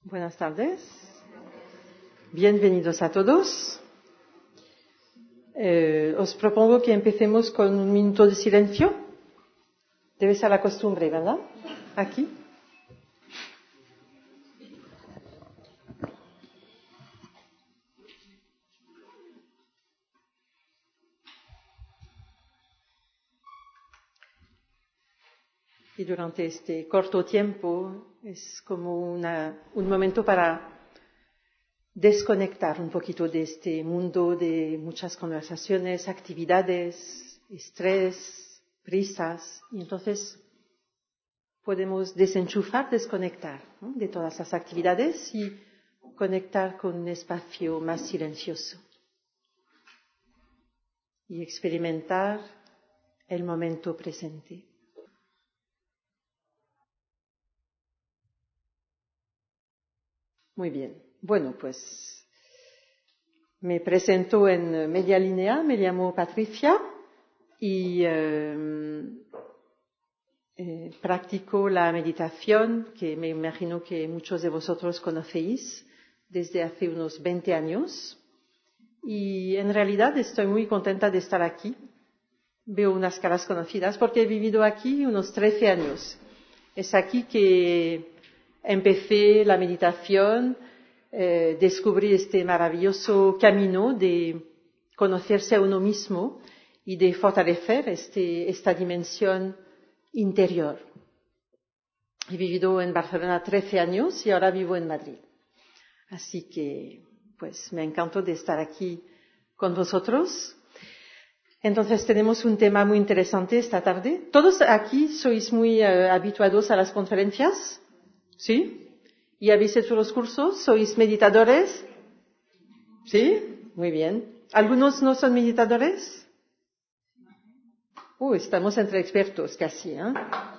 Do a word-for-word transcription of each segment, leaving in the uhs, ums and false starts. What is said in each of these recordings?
Buenas tardes. Bienvenidos a todos. Eh, os propongo que empecemos con un minuto de silencio. Debe ser la costumbre, ¿verdad? Aquí. Y durante este corto tiempo es como una, un momento para desconectar un poquito de este mundo de muchas conversaciones, actividades, estrés, prisas. Y entonces podemos desenchufar, desconectar, ¿no?, de todas las actividades y conectar con un espacio más silencioso. Y experimentar el momento presente. Muy bien. Bueno, pues me presento en media línea. Me llamo Patricia y eh, eh, practico la meditación que me imagino que muchos de vosotros conocéis desde hace unos veinte años. Y en realidad estoy muy contenta de estar aquí. Veo unas caras conocidas porque he vivido aquí unos trece años. Es aquí que empecé la meditación, eh, descubrí este maravilloso camino de conocerse a uno mismo y de fortalecer este, esta dimensión interior. He vivido en Barcelona trece años y ahora vivo en Madrid. Así que, pues, me encanta de estar aquí con vosotros. Entonces tenemos un tema muy interesante esta tarde. ¿Todos aquí sois muy uh, habituados a las conferencias? ¿Sí? ¿Y habéis hecho los cursos? ¿Sois meditadores? ¿Sí? Muy bien. ¿Algunos no son meditadores? Uh, estamos entre expertos casi, ¿eh?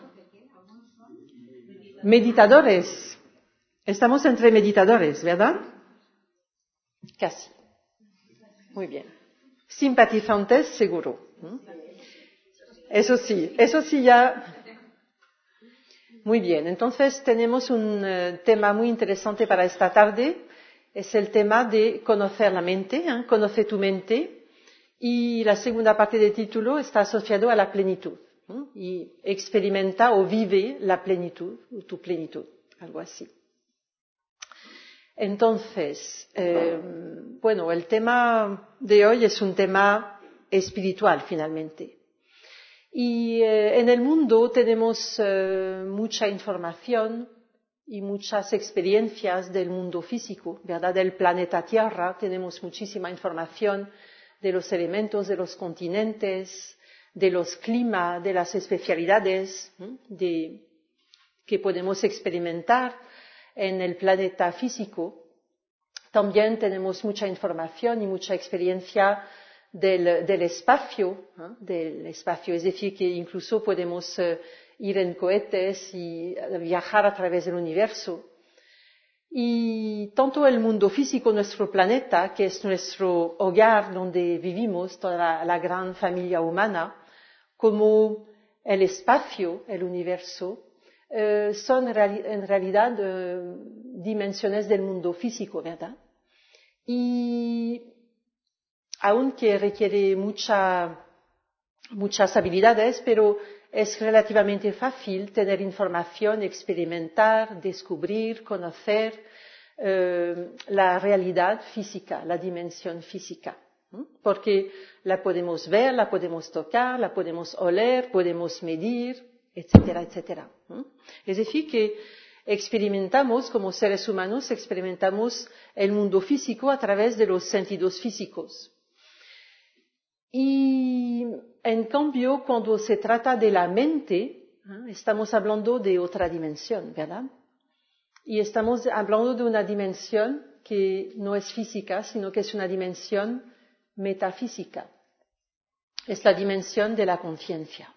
Meditadores. Estamos entre meditadores, ¿verdad? Casi. Muy bien. Simpatizantes, seguro. Eso sí, eso sí ya. Muy bien, entonces tenemos un uh, tema muy interesante para esta tarde. Es el tema de conocer la mente, ¿eh? Conoce tu mente. Y la segunda parte del título está asociado a la plenitud. ¿eh? Y experimenta o vive la plenitud, o tu plenitud, algo así. Entonces, eh, bueno, el tema de hoy es un tema espiritual finalmente. Y eh, en el mundo tenemos eh, mucha información y muchas experiencias del mundo físico, ¿verdad? Del planeta Tierra tenemos muchísima información de los elementos, de los continentes, de los climas, de las especialidades, ¿eh? de, que podemos experimentar en el planeta físico. También tenemos mucha información y mucha experiencia del, del espacio, ¿eh? del espacio, es decir, que incluso podemos eh, ir en cohetes y viajar a través del universo. Y tanto el mundo físico, nuestro planeta, que es nuestro hogar donde vivimos, toda la, la gran familia humana, como el espacio, el universo, eh, son reali- en realidad eh, dimensiones del mundo físico, ¿verdad? Y aunque requiere mucha, muchas habilidades, pero es relativamente fácil tener información, experimentar, descubrir, conocer eh, la realidad física, la dimensión física. ¿eh? Porque la podemos ver, la podemos tocar, la podemos oler, podemos medir, etcétera, etcétera. ¿eh? Es decir, que experimentamos, como seres humanos, experimentamos el mundo físico a través de los sentidos físicos. Y en cambio, cuando se trata de la mente, ¿eh? estamos hablando de otra dimensión, ¿verdad? Y estamos hablando de una dimensión que no es física, sino que es una dimensión metafísica. Es la dimensión de la conciencia.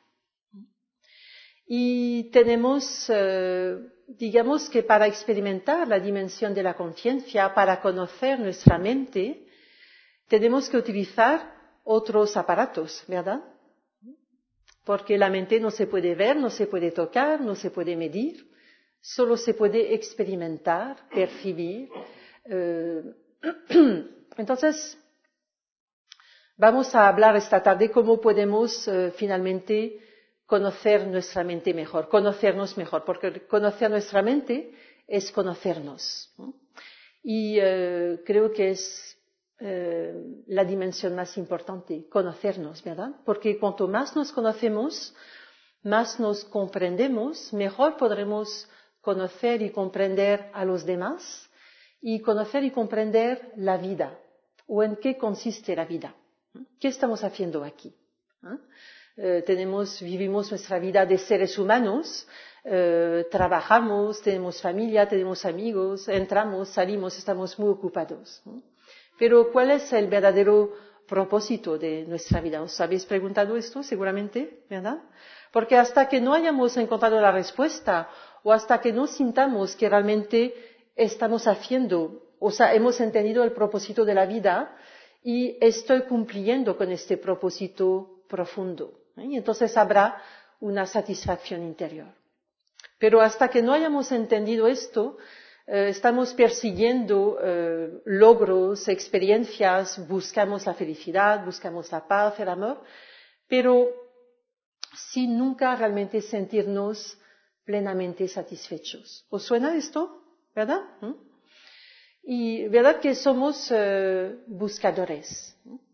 Y tenemos, eh, digamos que para experimentar la dimensión de la conciencia, para conocer nuestra mente, tenemos que utilizar otros aparatos, ¿verdad? Porque la mente no se puede ver, no se puede tocar, no se puede medir, solo se puede experimentar, percibir. Eh, entonces, vamos a hablar esta tarde cómo podemos eh, finalmente conocer nuestra mente mejor, conocernos mejor, porque conocer nuestra mente es conocernos, ¿no? Y eh, creo que es eh, la dimensión más importante, conocernos, ¿verdad? Porque cuanto más nos conocemos, más nos comprendemos, mejor podremos conocer y comprender a los demás y conocer y comprender la vida, o en qué consiste la vida. ¿Qué estamos haciendo aquí? ¿Eh? Eh, tenemos, vivimos nuestra vida de seres humanos, eh, trabajamos, tenemos familia, tenemos amigos, entramos, salimos, estamos muy ocupados, ¿no? Pero ¿cuál es el verdadero propósito de nuestra vida? ¿Os habéis preguntado esto seguramente, verdad? Porque hasta que no hayamos encontrado la respuesta o hasta que no sintamos que realmente estamos haciendo, o sea, hemos entendido el propósito de la vida y estoy cumpliendo con este propósito profundo, ¿eh? Y entonces habrá una satisfacción interior. Pero hasta que no hayamos entendido esto, eh, estamos persiguiendo eh, logros, experiencias, buscamos la felicidad, buscamos la paz, el amor, pero sin nunca realmente sentirnos plenamente satisfechos. ¿Os suena esto? ¿Verdad? ¿Mm? Y verdad que somos eh, buscadores.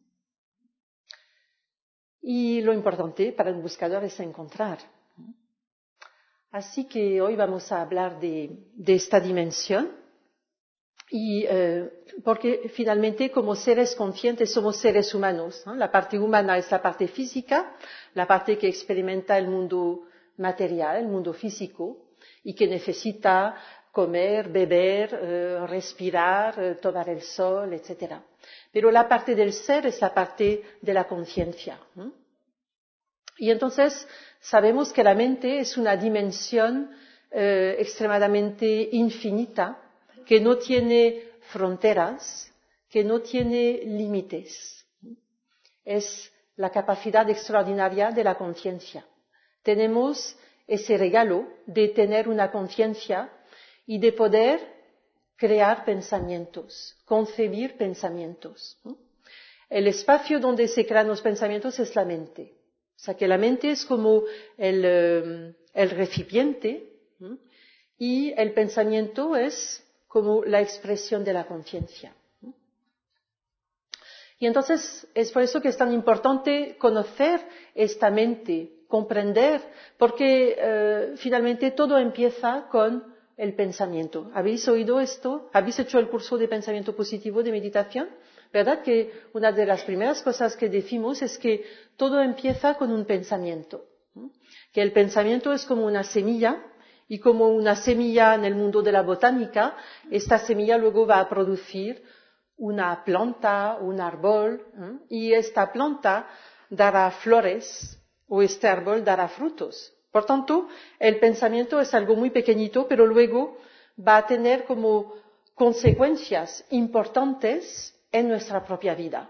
Y lo importante para un buscador es encontrar. Así que hoy vamos a hablar de, de esta dimensión. Y eh, porque finalmente como seres conscientes somos seres humanos, ¿no? La parte humana es la parte física, la parte que experimenta el mundo material, el mundo físico, y que necesita comer, beber, eh, respirar, eh, tomar el sol, etcétera. Pero la parte del ser es la parte de la conciencia, ¿no? Y entonces sabemos que la mente es una dimensión eh, extremadamente infinita, que no tiene fronteras, que no tiene límites. Es la capacidad extraordinaria de la conciencia. Tenemos ese regalo de tener una conciencia y de poder crear pensamientos, concebir pensamientos. El espacio donde se crean los pensamientos es la mente. O sea que la mente es como el, el recipiente, ¿sí? Y el pensamiento es como la expresión de la conciencia. Y entonces es por eso que es tan importante conocer esta mente, comprender, porque eh, finalmente todo empieza con el pensamiento. ¿Habéis oído esto? ¿Habéis hecho el curso de pensamiento positivo de meditación? ¿Verdad que una de las primeras cosas que decimos es que todo empieza con un pensamiento? Que el pensamiento es como una semilla, y como una semilla en el mundo de la botánica, esta semilla luego va a producir una planta, un árbol, ¿eh? Y esta planta dará flores o este árbol dará frutos. Por tanto, el pensamiento es algo muy pequeñito, pero luego va a tener como consecuencias importantes en nuestra propia vida.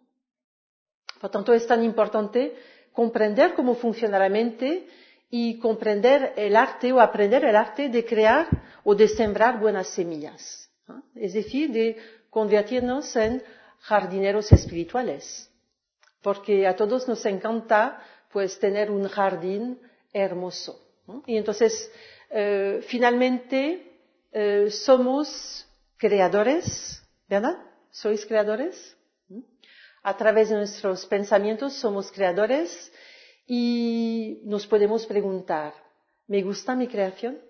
Por tanto, es tan importante comprender cómo funciona la mente y comprender el arte o aprender el arte de crear o de sembrar buenas semillas. Es decir, de convertirnos en jardineros espirituales. Porque a todos nos encanta pues tener un jardín hermoso. Y entonces, eh, finalmente, eh, somos creadores, ¿verdad? ¿Sois creadores? A través de nuestros pensamientos somos creadores y nos podemos preguntar, ¿me gusta mi creación?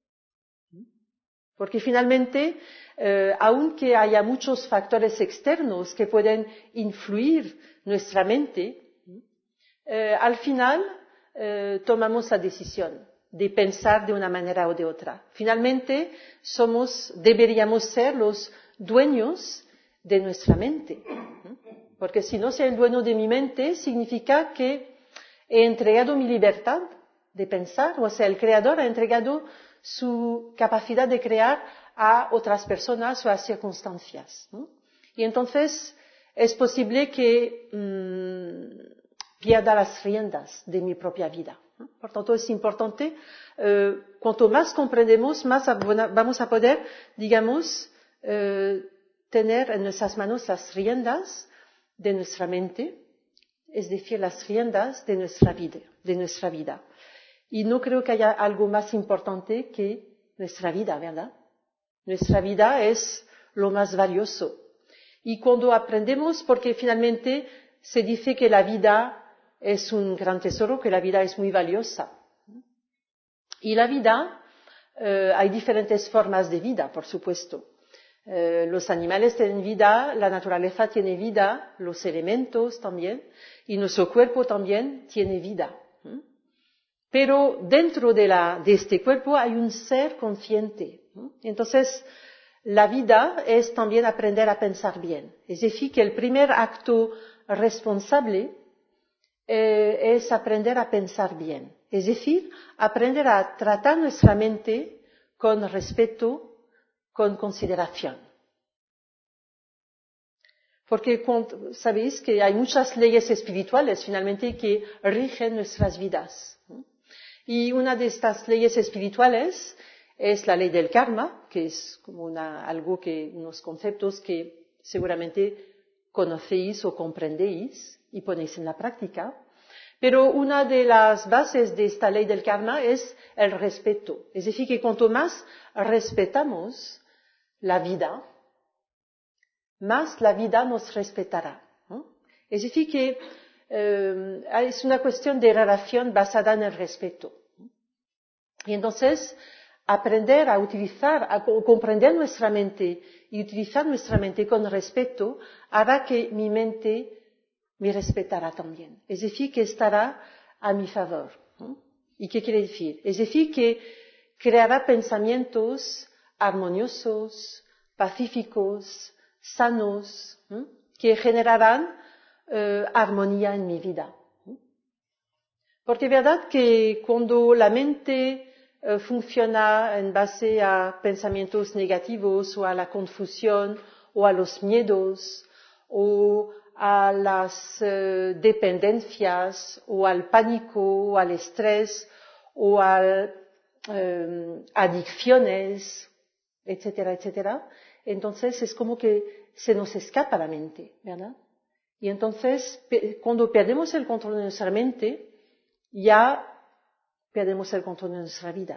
Porque finalmente, eh, aunque haya muchos factores externos que pueden influir nuestra mente, eh, al final eh, tomamos la decisión de pensar de una manera o de otra. Finalmente, somos, deberíamos ser los dueños de nuestra mente. Porque si no soy el dueño de mi mente, significa que he entregado mi libertad de pensar, o sea, el creador ha entregado su capacidad de crear a otras personas o a circunstancias, ¿no? Y entonces es posible que mmm, pierda las riendas de mi propia vida. Por tanto, es importante, eh, cuanto más comprendemos, más vamos a poder, digamos, eh, tener en nuestras manos las riendas de nuestra mente, es decir, las riendas de nuestra vida, de nuestra vida. Y no creo que haya algo más importante que nuestra vida, ¿verdad? Nuestra vida es lo más valioso. Y cuando aprendemos, porque finalmente se dice que la vida es un gran tesoro, que la vida es muy valiosa. Y la vida, eh, hay diferentes formas de vida, por supuesto. Eh, los animales tienen vida, la naturaleza tiene vida, los elementos también, y nuestro cuerpo también tiene vida. Pero dentro de, la, de este cuerpo hay un ser consciente. Entonces, la vida es también aprender a pensar bien. Es decir, que el primer acto responsable eh, es aprender a pensar bien. Es decir, aprender a tratar nuestra mente con respeto, con consideración. Porque cuando, sabéis que hay muchas leyes espirituales finalmente que rigen nuestras vidas. Y una de estas leyes espirituales es la ley del karma, que es como una, algo que, unos conceptos que seguramente conocéis o comprendéis y ponéis en la práctica. Pero una de las bases de esta ley del karma es el respeto. Es decir, que cuanto más respetamos la vida, más la vida nos respetará. ¿No? Es decir, que eh, es una cuestión de relación basada en el respeto. Y entonces, aprender a utilizar, a comprender nuestra mente y utilizar nuestra mente con respeto hará que mi mente me respetará también. Es decir, que estará a mi favor. ¿No? ¿Y qué quiere decir? Es decir, que creará pensamientos armoniosos, pacíficos, sanos, ¿no? Que generarán eh, armonía en mi vida. ¿No? Porque es verdad que cuando la mente eh, funciona en base a pensamientos negativos o a la confusión o a los miedos o a las eh, dependencias o al pánico o al estrés o a eh, adicciones, etcétera, etcétera, entonces es como que se nos escapa la mente, ¿verdad? Y entonces, cuando perdemos el control de nuestra mente, ya perdemos el control de nuestra vida.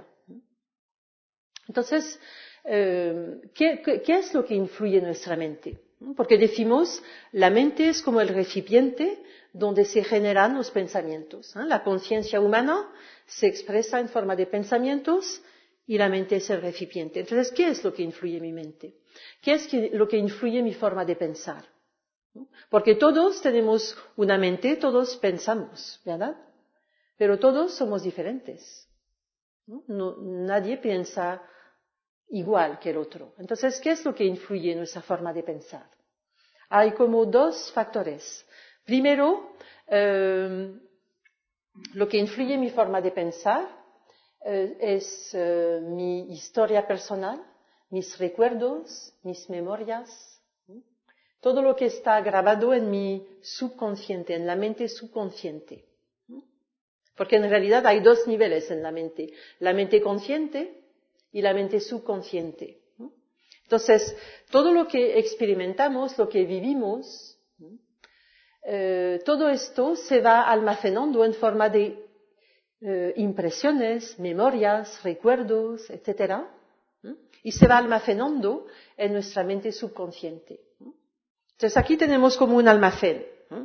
Entonces, eh, ¿qué, qué, ¿qué es lo que influye en nuestra mente? Porque decimos, la mente es como el recipiente donde se generan los pensamientos. ¿eh? La conciencia humana se expresa en forma de pensamientos y la mente es el recipiente. Entonces, ¿qué es lo que influye en mi mente? ¿Qué es lo que influye en mi forma de pensar? Porque todos tenemos una mente, todos pensamos, ¿verdad? Pero todos somos diferentes. ¿no? No, nadie piensa igual que el otro. Entonces, ¿qué es lo que influye en nuestra forma de pensar? Hay como dos factores. Primero, eh, lo que influye en mi forma de pensar eh, es eh, mi historia personal, mis recuerdos, mis memorias, ¿sí? Todo lo que está grabado en mi subconsciente, en la mente subconsciente. ¿sí? Porque en realidad hay dos niveles en la mente, la mente consciente y la mente subconsciente. ¿sí? Entonces, todo lo que experimentamos, lo que vivimos, ¿sí? eh, todo esto se va almacenando en forma de eh, impresiones, memorias, recuerdos, etcétera, ¿sí? y se va almacenando en nuestra mente subconsciente. ¿sí? Entonces, aquí tenemos como un almacén. ¿sí?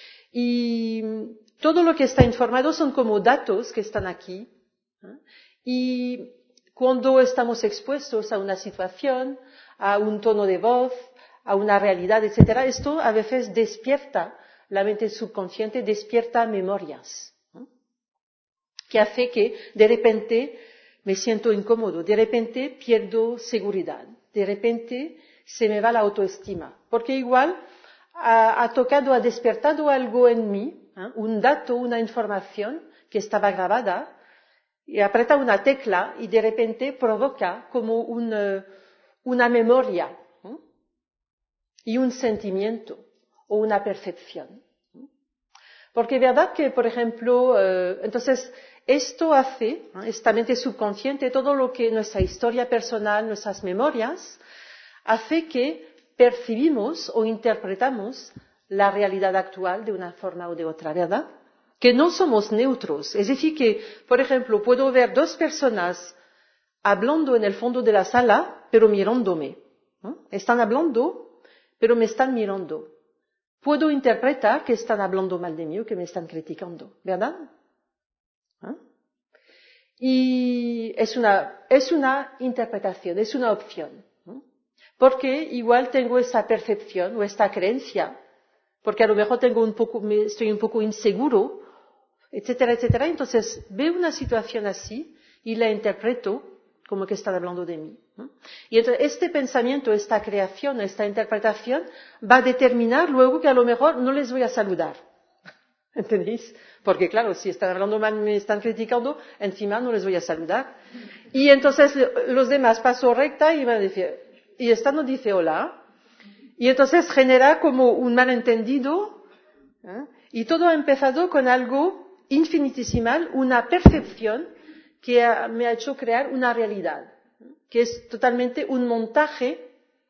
Y todo lo que está informado son como datos que están aquí. ¿sí? Y cuando estamos expuestos a una situación, a un tono de voz, a una realidad, etcétera, esto a veces despierta la mente subconsciente, despierta memorias, ¿no? que hace que de repente me siento incómodo, de repente pierdo seguridad, de repente se me va la autoestima, porque igual ha, ha tocado, ha despertado algo en mí, ¿eh? un dato, una información que estaba grabada, y aprieta una tecla y de repente provoca como un, uh, una memoria ¿eh? y un sentimiento o una percepción. ¿eh? Porque es verdad que, por ejemplo, uh, entonces esto hace, esta mente subconsciente, todo lo que nuestra historia personal, nuestras memorias, hace que percibimos o interpretamos la realidad actual de una forma o de otra, ¿verdad? Que no somos neutros. Es decir, que, por ejemplo, puedo ver dos personas hablando en el fondo de la sala, pero mirándome. ¿No? Están hablando, pero me están mirando. Puedo interpretar que están hablando mal de mí o que me están criticando, ¿verdad? ¿Ah? Y es una, es una interpretación, es una opción. ¿No? Porque igual tengo esa percepción o esta creencia, porque a lo mejor tengo un poco, me, estoy un poco inseguro, etcétera, etcétera. Entonces veo una situación así y la interpreto como que están hablando de mí. ¿No? Y entonces este pensamiento, esta creación, esta interpretación va a determinar luego que a lo mejor no les voy a saludar. ¿Entendéis? Porque claro, si están hablando mal, me están criticando, encima no les voy a saludar. Y entonces los demás paso recta y me dice, y esta no dice hola. Y entonces genera como un malentendido, ¿eh? Y todo ha empezado con algo infinitesimal, una percepción que ha, me ha hecho crear una realidad, que es totalmente un montaje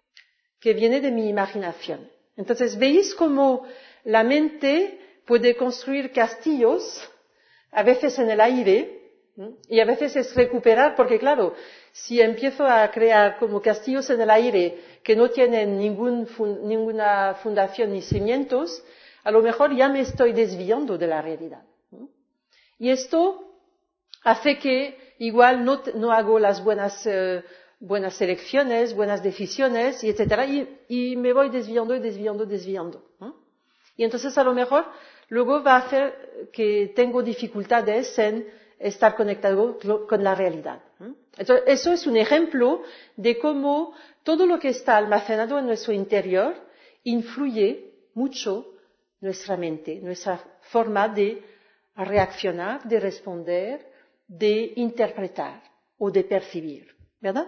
que viene de mi imaginación. Entonces, ¿veis cómo la mente puede construir castillos, a veces en el aire, ¿no? Y a veces es recuperar, porque claro, si empiezo a crear como castillos en el aire que no tienen ningún fun, ninguna fundación ni cimientos, a lo mejor ya me estoy desviando de la realidad, ¿no? Y esto hace que igual no, no hago las buenas, eh, buenas elecciones, buenas decisiones, y etcétera, y, y me voy desviando y desviando, desviando, ¿no? Y entonces a lo mejor luego va a hacer que tengo dificultades en estar conectado con la realidad, ¿no? Entonces eso es un ejemplo de cómo todo lo que está almacenado en nuestro interior influye mucho nuestra mente, nuestra forma de reaccionar, de responder, de interpretar o de percibir, ¿verdad?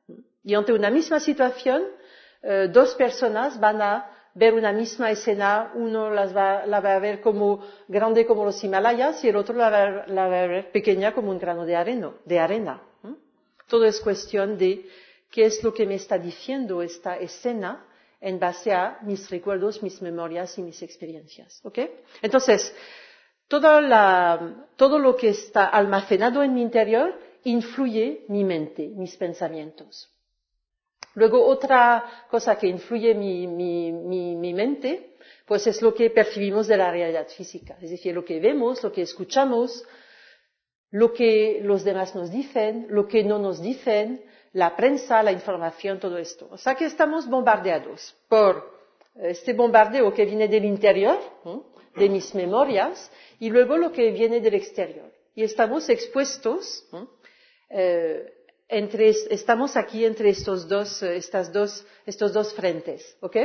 Y ante una misma situación, eh, dos personas van a ver una misma escena, uno las va, la va a ver como grande como los Himalayas y el otro la va, la va a ver pequeña como un grano de arena. De arena, ¿eh? Todo es cuestión de qué es lo que me está diciendo esta escena en base a mis recuerdos, mis memorias y mis experiencias, ¿ok? Entonces, Toda la, todo lo que está almacenado en mi interior influye mi mente, mis pensamientos. Luego, otra cosa que influye mi, mi, mi, mi mente, pues es lo que percibimos de la realidad física. Es decir, lo que vemos, lo que escuchamos, lo que los demás nos dicen, lo que no nos dicen, la prensa, la información, todo esto. O sea que estamos bombardeados por este bombardeo que viene del interior, ¿eh? de mis memorias, y luego lo que viene del exterior. Y estamos expuestos, ¿eh? Eh, entre, estamos aquí entre estos dos, estas dos, estos dos frentes, ¿ok?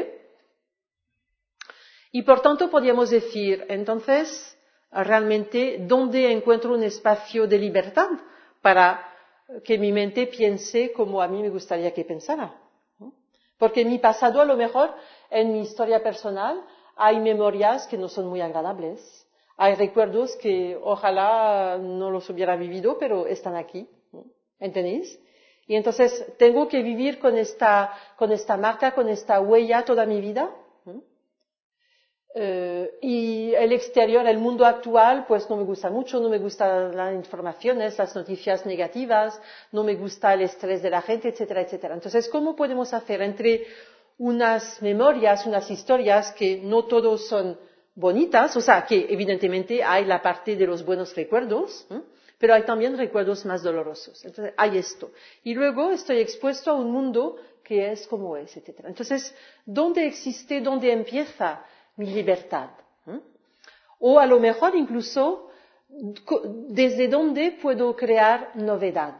Y por tanto podríamos decir, entonces, realmente, ¿dónde encuentro un espacio de libertad para que mi mente piense como a mí me gustaría que pensara? ¿No? Porque en mi pasado, a lo mejor, en mi historia personal, hay memorias que no son muy agradables. Hay recuerdos que ojalá no los hubiera vivido, pero están aquí. ¿No? ¿Entendéis? Y entonces tengo que vivir con esta, con esta marca, con esta huella toda mi vida. ¿No? Eh, y el exterior, el mundo actual, pues no me gusta mucho, no me gustan las informaciones, las noticias negativas, no me gusta el estrés de la gente, etcétera, etcétera. Entonces, ¿cómo podemos hacer entre unas memorias, unas historias que no todos son bonitas, o sea, que evidentemente hay la parte de los buenos recuerdos, ¿eh? Pero hay también recuerdos más dolorosos. Entonces, hay esto. Y luego estoy expuesto a un mundo que es como es, etcétera. Entonces, ¿dónde existe, dónde empieza mi libertad? ¿Eh? O a lo mejor incluso, ¿desde dónde puedo crear novedad?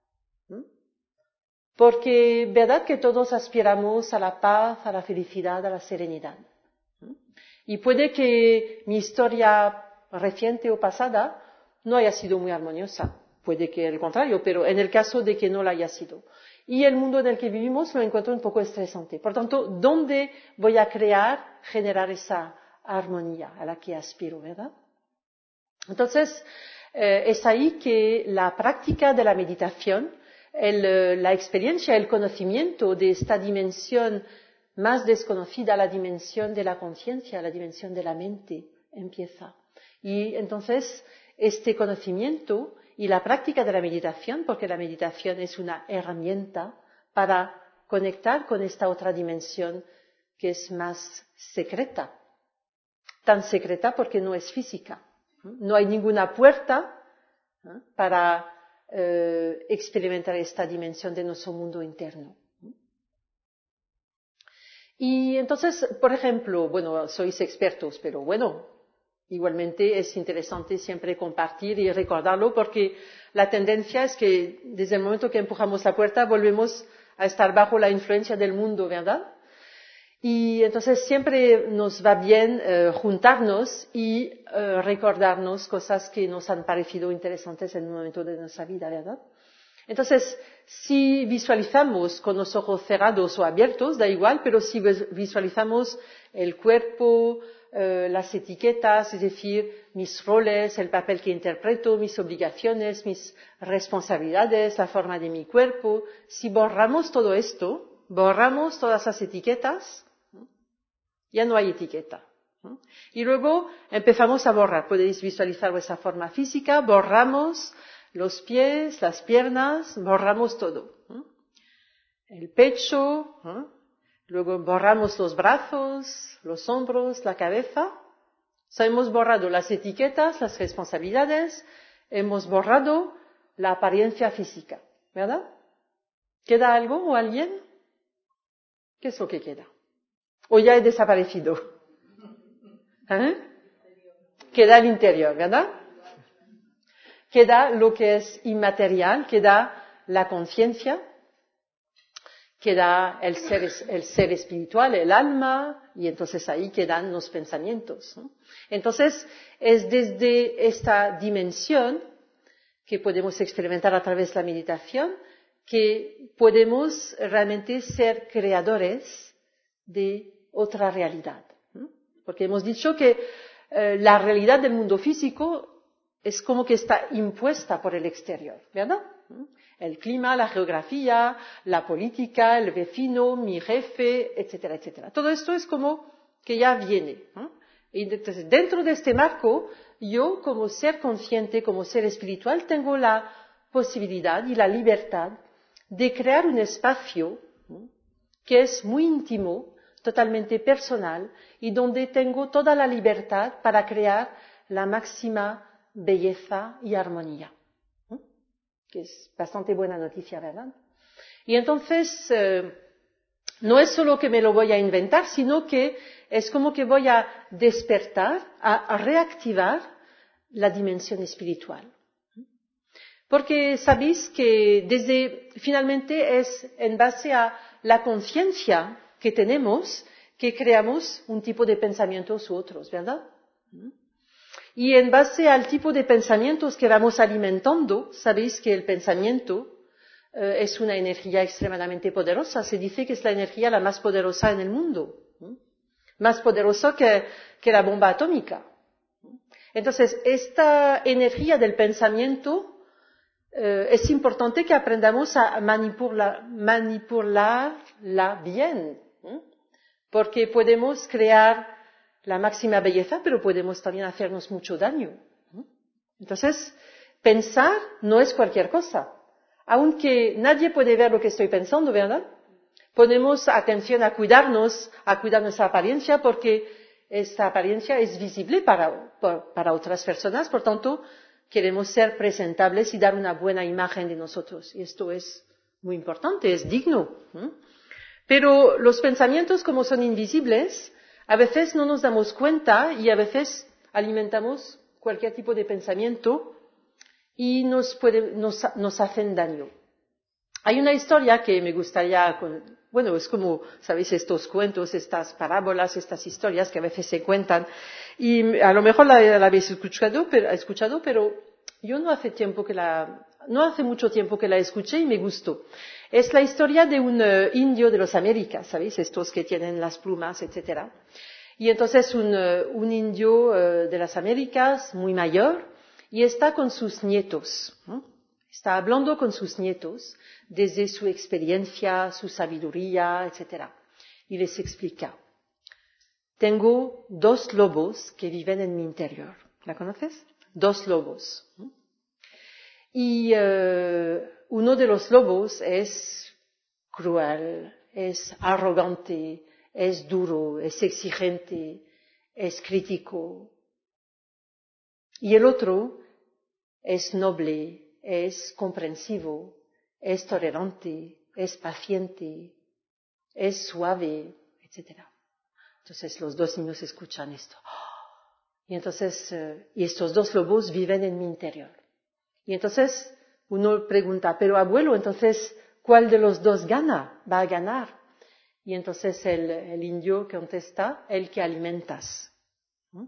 Porque, ¿verdad que todos aspiramos a la paz, a la felicidad, a la serenidad? Y puede que mi historia reciente o pasada no haya sido muy armoniosa. Puede que el contrario, pero en el caso de que no la haya sido. Y el mundo en el que vivimos lo encuentro un poco estresante. Por tanto, ¿dónde voy a crear, generar esa armonía a la que aspiro, verdad? Entonces, eh, es ahí que la práctica de la meditación, el, la experiencia, el conocimiento de esta dimensión más desconocida, la dimensión de la conciencia, la dimensión de la mente, empieza. Y entonces este conocimiento y la práctica de la meditación, porque la meditación es una herramienta para conectar con esta otra dimensión que es más secreta, tan secreta porque no es física. No hay ninguna puerta ¿eh? para eh, experimentar esta dimensión de nuestro mundo interno. Y entonces, por ejemplo, bueno, sois expertos, pero bueno, igualmente es interesante siempre compartir y recordarlo porque la tendencia es que desde el momento que empujamos la puerta volvemos a estar bajo la influencia del mundo, ¿verdad? Y entonces siempre nos va bien eh, juntarnos y eh, recordarnos cosas que nos han parecido interesantes en un momento de nuestra vida, ¿verdad? Entonces, si visualizamos con los ojos cerrados o abiertos, da igual, pero si visualizamos el cuerpo, eh, las etiquetas, es decir, mis roles, el papel que interpreto, mis obligaciones, mis responsabilidades, la forma de mi cuerpo, si borramos todo esto, borramos todas las etiquetas, ya no hay etiqueta. Y luego empezamos a borrar. Podéis visualizar vuestra forma física, borramos los pies, las piernas, borramos todo. El pecho, luego borramos los brazos, los hombros, la cabeza. O sea, hemos borrado las etiquetas, las responsabilidades, hemos borrado la apariencia física, ¿verdad? ¿Queda algo o alguien? ¿Qué es lo que queda? ¿O ya he desaparecido? ¿Eh? Queda el interior, ¿verdad? Queda lo que es inmaterial, queda la conciencia, queda el ser, el ser espiritual, el alma, y entonces ahí quedan los pensamientos, ¿no? Entonces, es desde esta dimensión que podemos experimentar a través de la meditación que podemos realmente ser creadores de otra realidad. ¿No? Porque hemos dicho que eh, la realidad del mundo físico es como que está impuesta por el exterior, ¿verdad? El clima, la geografía, la política, el vecino, mi jefe, etcétera, etcétera. Todo esto es como que ya viene, ¿no? Y entonces, dentro de este marco, yo como ser consciente, como ser espiritual, tengo la posibilidad y la libertad de crear un espacio, ¿no? Que es muy íntimo, totalmente personal, y donde tengo toda la libertad para crear la máxima belleza y armonía, ¿no? Que es bastante buena noticia, ¿verdad? Y entonces, eh, no es solo que me lo voy a inventar, sino que es como que voy a despertar, a, a reactivar la dimensión espiritual. Porque sabéis que desde, finalmente es en base a la conciencia que tenemos que creamos un tipo de pensamientos u otros, ¿verdad? Y en base al tipo de pensamientos que vamos alimentando, sabéis que el pensamiento eh, es una energía extremadamente poderosa. Se dice que es la energía la más poderosa en el mundo, ¿no? Más poderosa que, que la bomba atómica. Entonces, esta energía del pensamiento eh, es importante que aprendamos a manipular, manipularla bien, ¿no? Porque podemos crear la máxima belleza, pero podemos también hacernos mucho daño. Entonces, pensar no es cualquier cosa. Aunque nadie puede ver lo que estoy pensando, ¿verdad? Ponemos atención a cuidarnos, a cuidar nuestra apariencia, porque esta apariencia es visible para, para otras personas. Por tanto, queremos ser presentables y dar una buena imagen de nosotros. Y esto es muy importante, es digno. ¿eh? Pero los pensamientos, como son invisibles, a veces no nos damos cuenta y a veces alimentamos cualquier tipo de pensamiento y nos, puede, nos, nos hacen daño. Hay una historia que me gustaría, bueno, es como, sabéis, estos cuentos, estas parábolas, estas historias que a veces se cuentan y a lo mejor la, la habéis escuchado pero, escuchado, pero yo no hace tiempo que la, no hace mucho tiempo que la escuché y me gustó. Es la historia de un uh, indio de las Américas, ¿sabéis? Estos que tienen las plumas, etcétera. Y entonces un, uh, un indio uh, de las Américas, muy mayor, y está con sus nietos, ¿no? Está hablando con sus nietos desde su experiencia, su sabiduría, etcétera. Y les explica: tengo dos lobos que viven en mi interior. ¿La conoces? Dos lobos. Y uh, uno de los lobos es cruel, es arrogante, es duro, es exigente, es crítico. Y el otro es noble, es comprensivo, es tolerante, es paciente, es suave, etcétera. Entonces los dos niños escuchan esto. Y entonces, uh, y estos dos lobos viven en mi interior. Y entonces uno pregunta: pero abuelo, entonces, ¿cuál de los dos gana? ¿Va a ganar? Y entonces el, el indio contesta: el que alimentas. ¿Mm?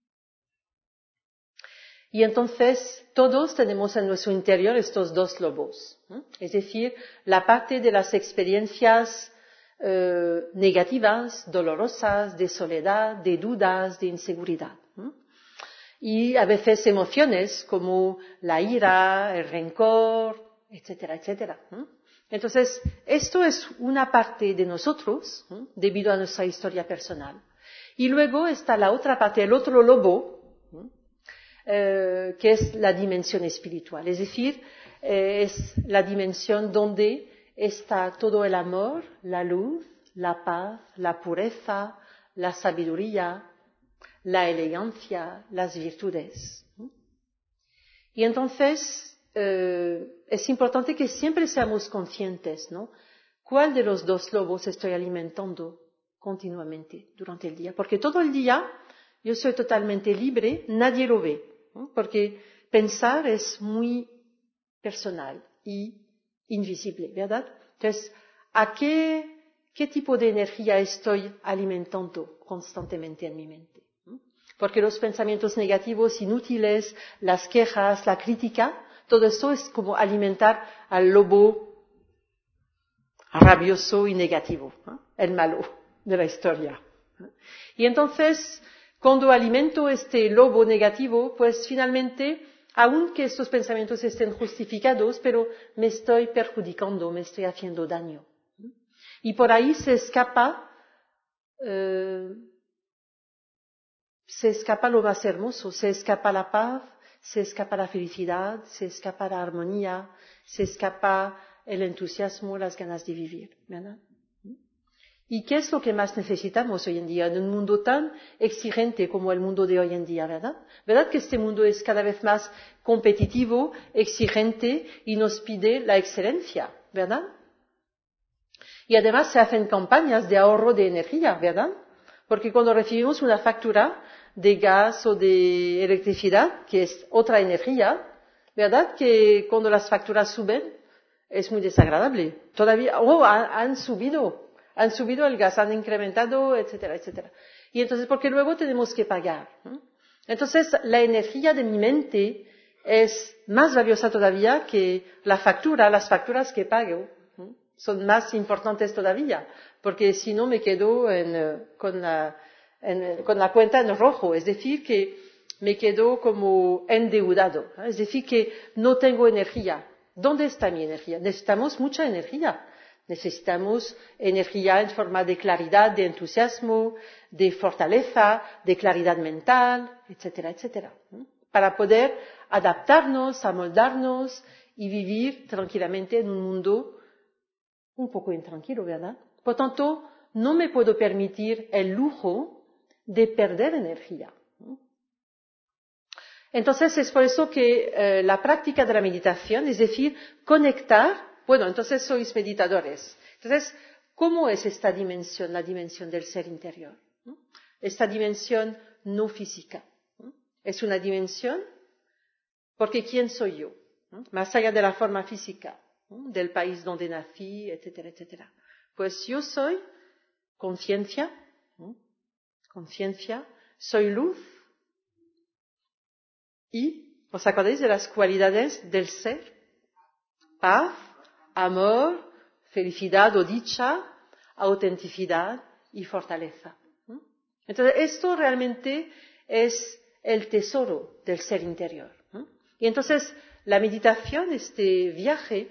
Y entonces todos tenemos en nuestro interior estos dos lobos. ¿Mm? Es decir, la parte de las experiencias eh, negativas, dolorosas, de soledad, de dudas, de inseguridad. ¿Mm? Y a veces emociones como la ira, el rencor, etcétera, etcétera. ¿Mm? Entonces, esto es una parte de nosotros, ¿eh? Debido a nuestra historia personal. Y luego está la otra parte, el otro lobo, eh, que es la dimensión espiritual. Es decir, eh, es la dimensión donde está todo el amor, la luz, la paz, la pureza, la sabiduría, la elegancia, las virtudes. Y entonces, Eh, es importante que siempre seamos conscientes, ¿no? ¿Cuál de los dos lobos estoy alimentando continuamente durante el día? Porque todo el día yo soy totalmente libre, nadie lo ve, ¿no? Porque pensar es muy personal y invisible, ¿verdad? Entonces, ¿a qué, qué tipo de energía estoy alimentando constantemente en mi mente? ¿No? Porque los pensamientos negativos, inútiles, las quejas, la crítica, todo esto es como alimentar al lobo rabioso y negativo, ¿no? El malo de la historia. Y entonces, cuando alimento este lobo negativo, pues finalmente, aunque estos pensamientos estén justificados, pero me estoy perjudicando, me estoy haciendo daño. Y por ahí se escapa, eh, se escapa lo más hermoso, se escapa la paz, se escapa la felicidad, se escapa la armonía, se escapa el entusiasmo, las ganas de vivir, ¿verdad? ¿Y qué es lo que más necesitamos hoy en día en un mundo tan exigente como el mundo de hoy en día, verdad? ¿Verdad que este mundo es cada vez más competitivo, exigente y nos pide la excelencia, verdad? Y además se hacen campañas de ahorro de energía, ¿verdad? Porque cuando recibimos una factura de gas o de electricidad, que es otra energía, ¿verdad? Que cuando las facturas suben es muy desagradable. Todavía, oh, han, han subido, han subido el gas, han incrementado, etcétera, etcétera. Y entonces, porque luego tenemos que pagar, ¿no? Entonces, la energía de mi mente es más valiosa todavía que la factura, las facturas que pago, ¿no? Son más importantes todavía, porque si no me quedo en, con, la, en, con la cuenta en rojo, es decir, que me quedo como endeudado, ¿eh? Es decir, que no tengo energía. ¿Dónde está mi energía? Necesitamos mucha energía. Necesitamos energía en forma de claridad, de entusiasmo, de fortaleza, de claridad mental, etcétera, etcétera, ¿eh? Para poder adaptarnos, amoldarnos y vivir tranquilamente en un mundo un poco intranquilo, ¿verdad? Por tanto, no me puedo permitir el lujo de perder energía. Entonces, es por eso que eh, la práctica de la meditación, es decir, conectar, bueno, entonces sois meditadores. Entonces, ¿cómo es esta dimensión, la dimensión del ser interior? ¿No? Esta dimensión no física. ¿No? Es una dimensión porque ¿quién soy yo? ¿No? Más allá de la forma física, ¿no? Del país donde nací, etcétera, etcétera. Pues yo soy conciencia, ¿no? Conciencia, soy luz. ¿Y os acordáis de las cualidades del ser? Paz, amor, felicidad o dicha, autenticidad y fortaleza. Entonces, esto realmente es el tesoro del ser interior. Y entonces la meditación, este viaje,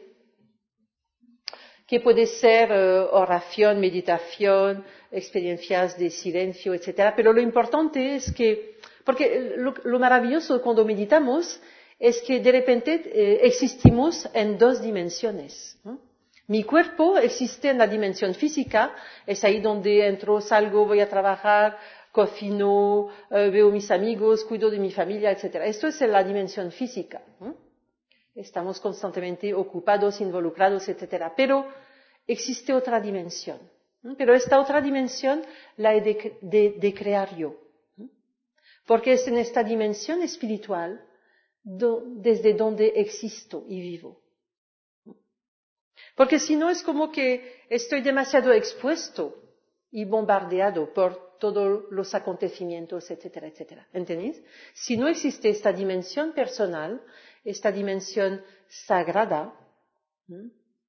que puede ser uh, oración, meditación, experiencias de silencio, etcétera. Pero lo importante es que, porque lo, lo maravilloso cuando meditamos es que de repente eh, existimos en dos dimensiones, ¿no? Mi cuerpo existe en la dimensión física, es ahí donde entro, salgo, voy a trabajar, cocino, eh, veo mis amigos, cuido de mi familia, etcétera. Esto es en la dimensión física, ¿no? Estamos constantemente ocupados, involucrados, etcétera. Pero existe otra dimensión. ¿No? Pero esta otra dimensión la he de, de, de crear yo. ¿No? Porque es en esta dimensión espiritual do, desde donde existo y vivo. ¿No? Porque si no es como que estoy demasiado expuesto y bombardeado por todos los acontecimientos, etcétera, etcétera. ¿Entendéis? Si no existe esta dimensión personal, esta dimensión sagrada, ¿no?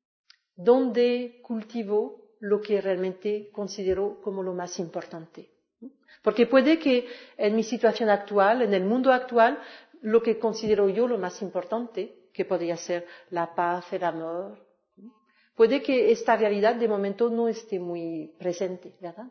Donde cultivo lo que realmente considero como lo más importante. ¿No? Porque puede que en mi situación actual, en el mundo actual, lo que considero yo lo más importante, que podría ser la paz, el amor, ¿no? Puede que esta realidad de momento no esté muy presente, ¿verdad?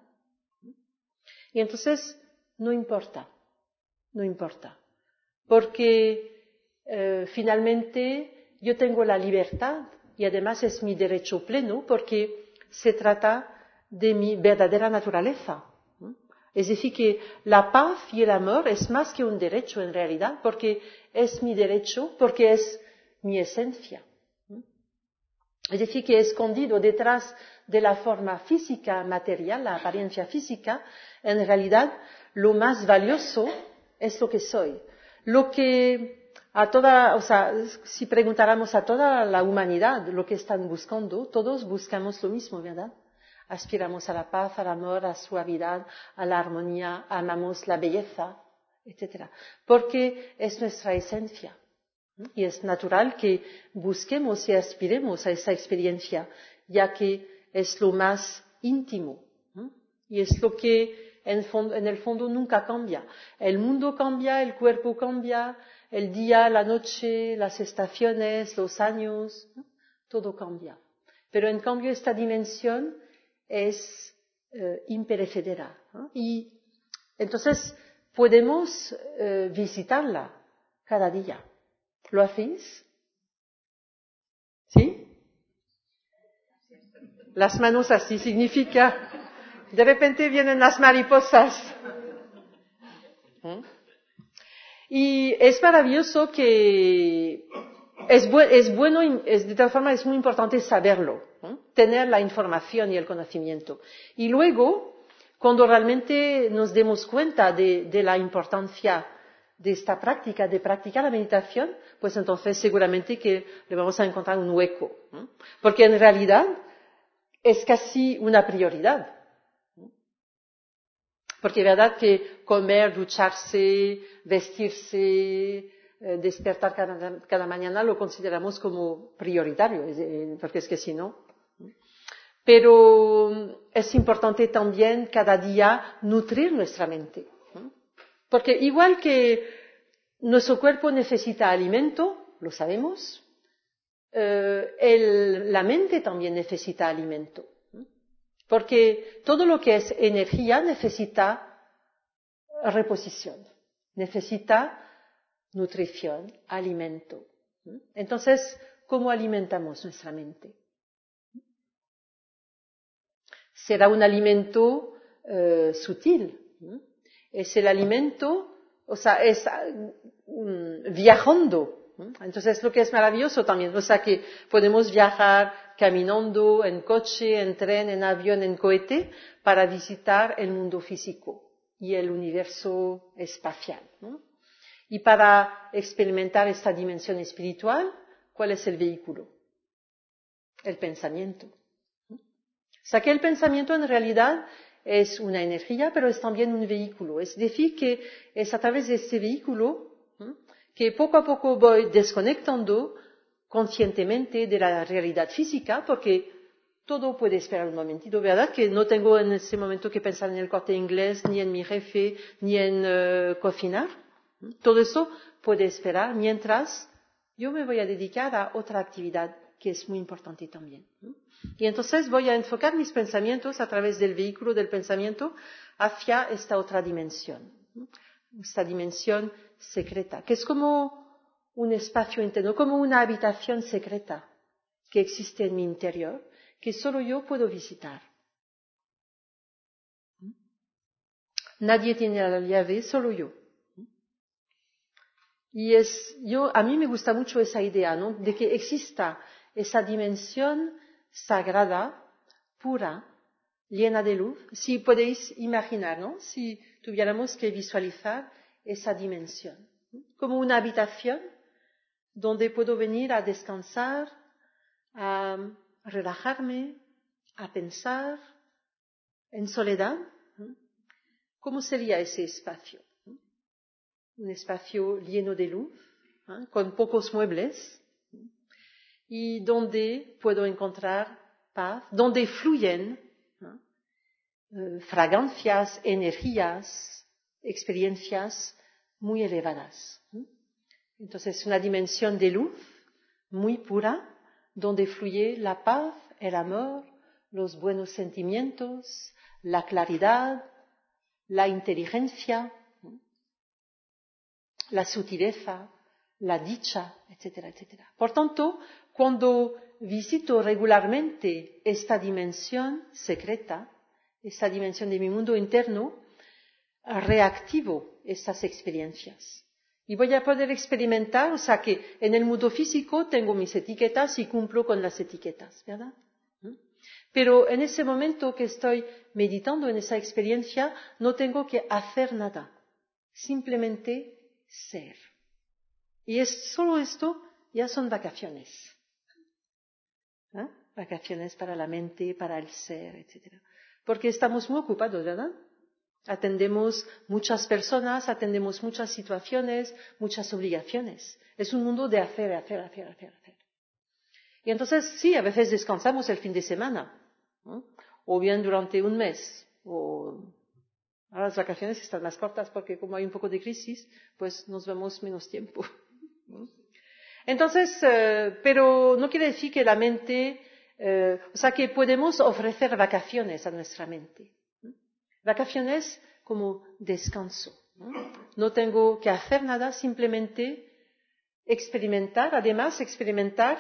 Y entonces, no importa, no importa. Porque eh, finalmente yo tengo la libertad y además es mi derecho pleno porque se trata de mi verdadera naturaleza. ¿No? Es decir, que la paz y el amor es más que un derecho en realidad porque es mi derecho, porque es mi esencia. ¿No? Es decir, que escondido detrás de la forma física, material, la apariencia física, en realidad lo más valioso es lo que soy. Lo que a toda, o sea, si preguntáramos a toda la humanidad lo que están buscando, todos buscamos lo mismo, ¿verdad? Aspiramos a la paz, al amor, a la suavidad, a la armonía, amamos la belleza, etcétera. Porque es nuestra esencia. Y es natural que busquemos y aspiremos a esa experiencia, ya que es lo más íntimo. Y es lo que en, fondo, en el fondo nunca cambia. El mundo cambia, el cuerpo cambia, el día, la noche, las estaciones, los años, ¿no? Todo cambia. Pero en cambio esta dimensión es eh, imperecedera, ¿no? Y entonces podemos eh, visitarla cada día. ¿Lo hacéis? ¿Sí? Las manos así significa, de repente vienen las mariposas. ¿Mm? Y es maravilloso que es, bu es bueno, es, de tal forma es muy importante saberlo, ¿eh? Tener la información y el conocimiento. Y luego, cuando realmente nos demos cuenta de, de la importancia de esta práctica, de practicar la meditación, pues entonces seguramente que le vamos a encontrar un hueco, ¿eh? Porque en realidad es casi una prioridad. Porque es verdad que comer, ducharse, vestirse, eh, despertar cada, cada mañana lo consideramos como prioritario, eh, porque es que si no. Pero es importante también cada día nutrir nuestra mente. Porque igual que nuestro cuerpo necesita alimento, lo sabemos, eh, el, la mente también necesita alimento. Porque todo lo que es energía necesita reposición, necesita nutrición, alimento. Entonces, ¿cómo alimentamos nuestra mente? Será un alimento eh, sutil. Es el alimento, o sea, es um, viajando. Entonces, lo que es maravilloso también, o sea, que podemos viajar caminando, en coche, en tren, en avión, en cohete, para visitar el mundo físico y el universo espacial, ¿no? Y para experimentar esta dimensión espiritual, ¿cuál es el vehículo? El pensamiento. O sea, que el pensamiento en realidad es una energía, pero es también un vehículo. Es decir, que es a través de este vehículo, ¿no?, que poco a poco voy desconectando conscientemente de la realidad física, porque todo puede esperar un momentito, ¿verdad? Que no tengo en ese momento que pensar en el Corte Inglés, ni en mi jefe, ni en uh, cocinar. Todo eso puede esperar mientras yo me voy a dedicar a otra actividad que es muy importante también. Y entonces voy a enfocar mis pensamientos a través del vehículo del pensamiento hacia esta otra dimensión, esta dimensión secreta, que es como un espacio interno, como una habitación secreta que existe en mi interior, que solo yo puedo visitar. Nadie tiene la llave, solo yo. Y es, yo, a mí me gusta mucho esa idea, ¿no? De que exista esa dimensión sagrada, pura, llena de luz. Si podéis imaginar, ¿no? Si tuviéramos que visualizar esa dimensión, ¿no? Como una habitación donde puedo venir a descansar, a relajarme, a pensar en soledad, ¿no? ¿Cómo sería ese espacio? Un espacio lleno de luz, ¿eh? Con pocos muebles, ¿eh? Y donde puedo encontrar paz, donde fluyen ¿eh? Eh, fragancias, energías, experiencias muy elevadas. ¿eh? Entonces, una dimensión de luz muy pura, donde fluye la paz, el amor, los buenos sentimientos, la claridad, la inteligencia, la sutileza, la dicha, etcétera, etcétera. Por tanto, cuando visito regularmente esta dimensión secreta, esta dimensión de mi mundo interno, reactivo estas experiencias. Y voy a poder experimentar, o sea que en el mundo físico tengo mis etiquetas y cumplo con las etiquetas, ¿verdad? Pero en ese momento que estoy meditando en esa experiencia, no tengo que hacer nada, simplemente ser. Y es solo esto, ya son vacaciones. ¿Eh? Vacaciones para la mente, para el ser, etcétera. Porque estamos muy ocupados, ¿verdad? Atendemos muchas personas, atendemos muchas situaciones, muchas obligaciones. Es un mundo de hacer, hacer, hacer, hacer, hacer. Y entonces, sí, a veces descansamos el fin de semana, ¿no? O bien durante un mes, o ahora las vacaciones están más cortas porque como hay un poco de crisis, pues nos vemos menos tiempo. Entonces, eh, pero no quiere decir que la mente, eh, o sea, que podemos ofrecer vacaciones a nuestra mente. Vacaciones como descanso. ¿no? No tengo que hacer nada, simplemente experimentar, además experimentar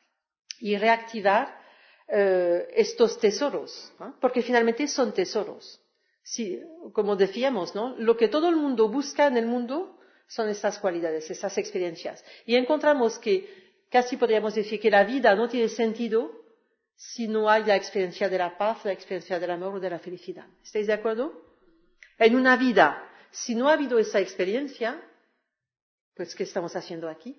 y reactivar eh, estos tesoros, ¿no? Porque finalmente son tesoros. Sí, como decíamos, ¿no? Lo que todo el mundo busca en el mundo son estas cualidades, estas experiencias. Y encontramos que casi podríamos decir que la vida no tiene sentido si no hay la experiencia de la paz, la experiencia del amor o de la felicidad. ¿Estáis de acuerdo? En una vida, si no ha habido esa experiencia, pues ¿qué estamos haciendo aquí?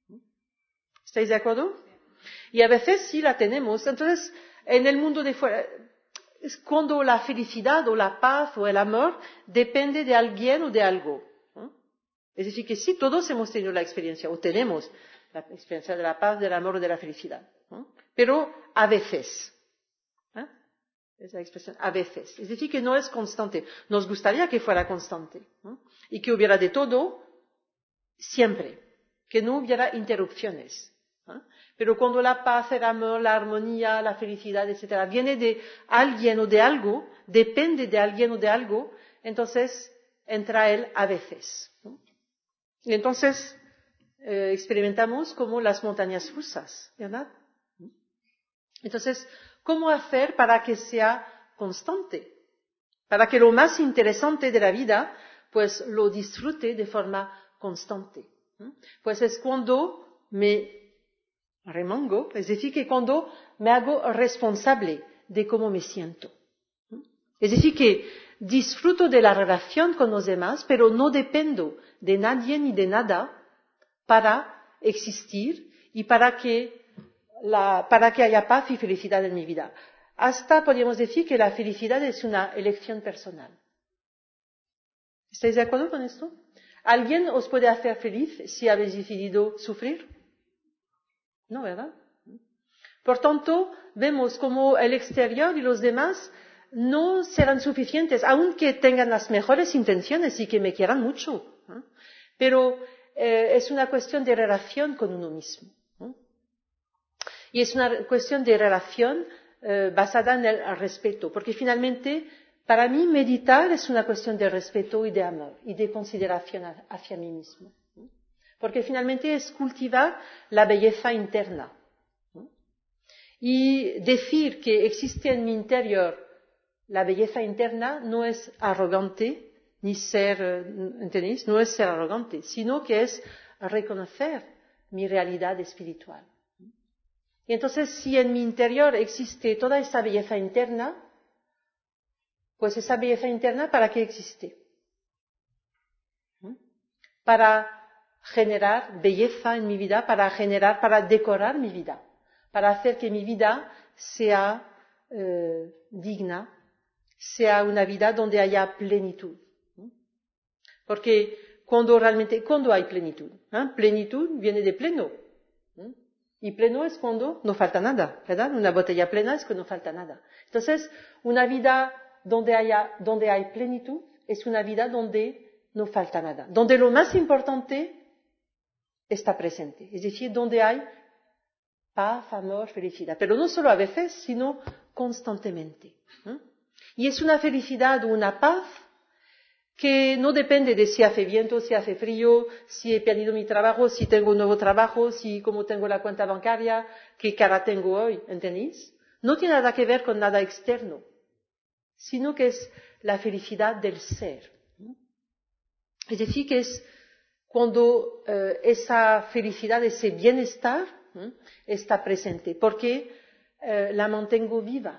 ¿Estáis de acuerdo? Y a veces sí la tenemos. Entonces, en el mundo de fuera, es cuando la felicidad o la paz o el amor depende de alguien o de algo. ¿no? Es decir, que sí, todos hemos tenido la experiencia, o tenemos la experiencia de la paz, del amor o de la felicidad. ¿no? Pero a veces. ¿eh? Esa expresión, a veces. Es decir, que no es constante. Nos gustaría que fuera constante. ¿no? Y que hubiera de todo siempre. Que no hubiera interrupciones. ¿eh? Pero cuando la paz, el amor, la armonía, la felicidad, etcétera, viene de alguien o de algo, depende de alguien o de algo, entonces entra él a veces. ¿no? Y entonces eh, experimentamos como las montañas rusas, ¿verdad? Entonces, ¿cómo hacer para que sea constante? Para que lo más interesante de la vida, pues lo disfrute de forma constante. Pues es cuando me remango, es decir, que cuando me hago responsable de cómo me siento. Es decir, que disfruto de la relación con los demás, pero no dependo de nadie ni de nada para existir y para que, la, para que haya paz y felicidad en mi vida. Hasta podríamos decir que la felicidad es una elección personal. ¿Estáis de acuerdo con esto? ¿Alguien os puede hacer feliz si habéis decidido sufrir? No, ¿verdad? Por tanto, vemos como el exterior y los demás no serán suficientes, aunque tengan las mejores intenciones y que me quieran mucho. ¿eh? Pero eh, es una cuestión de relación con uno mismo. ¿No? Y es una cuestión de relación eh, basada en el respeto, porque finalmente, para mí, meditar es una cuestión de respeto y de amor y de consideración hacia mí mismo. ¿No? Porque finalmente es cultivar la belleza interna. ¿No? Y decir que existe en mi interior la belleza interna no es arrogante, ni ser, ¿entendéis? No es ser arrogante, sino que es reconocer mi realidad espiritual. Y entonces, si en mi interior existe toda esa belleza interna, pues esa belleza interna, ¿para qué existe? Para generar belleza en mi vida, para generar, para decorar mi vida, para hacer que mi vida sea eh, digna, sea una vida donde haya plenitud. Porque cuando realmente, cuando hay plenitud, ¿eh? Plenitud viene de pleno. ¿eh? Y pleno es cuando no falta nada, ¿verdad? Una botella plena es que no falta nada. Entonces, una vida donde haya, donde hay plenitud es una vida donde no falta nada. Donde lo más importante está presente. Es decir, donde hay paz, amor, felicidad. Pero no solo a veces, sino constantemente. ¿eh? Y es una felicidad o una paz que no depende de si hace viento, si hace frío, si he perdido mi trabajo, si tengo un nuevo trabajo, si cómo tengo la cuenta bancaria, qué cara tengo hoy, ¿entendéis? No tiene nada que ver con nada externo, sino que es la felicidad del ser. Es decir, que es cuando eh, esa felicidad, ese bienestar ¿eh? está presente, porque eh, la mantengo viva.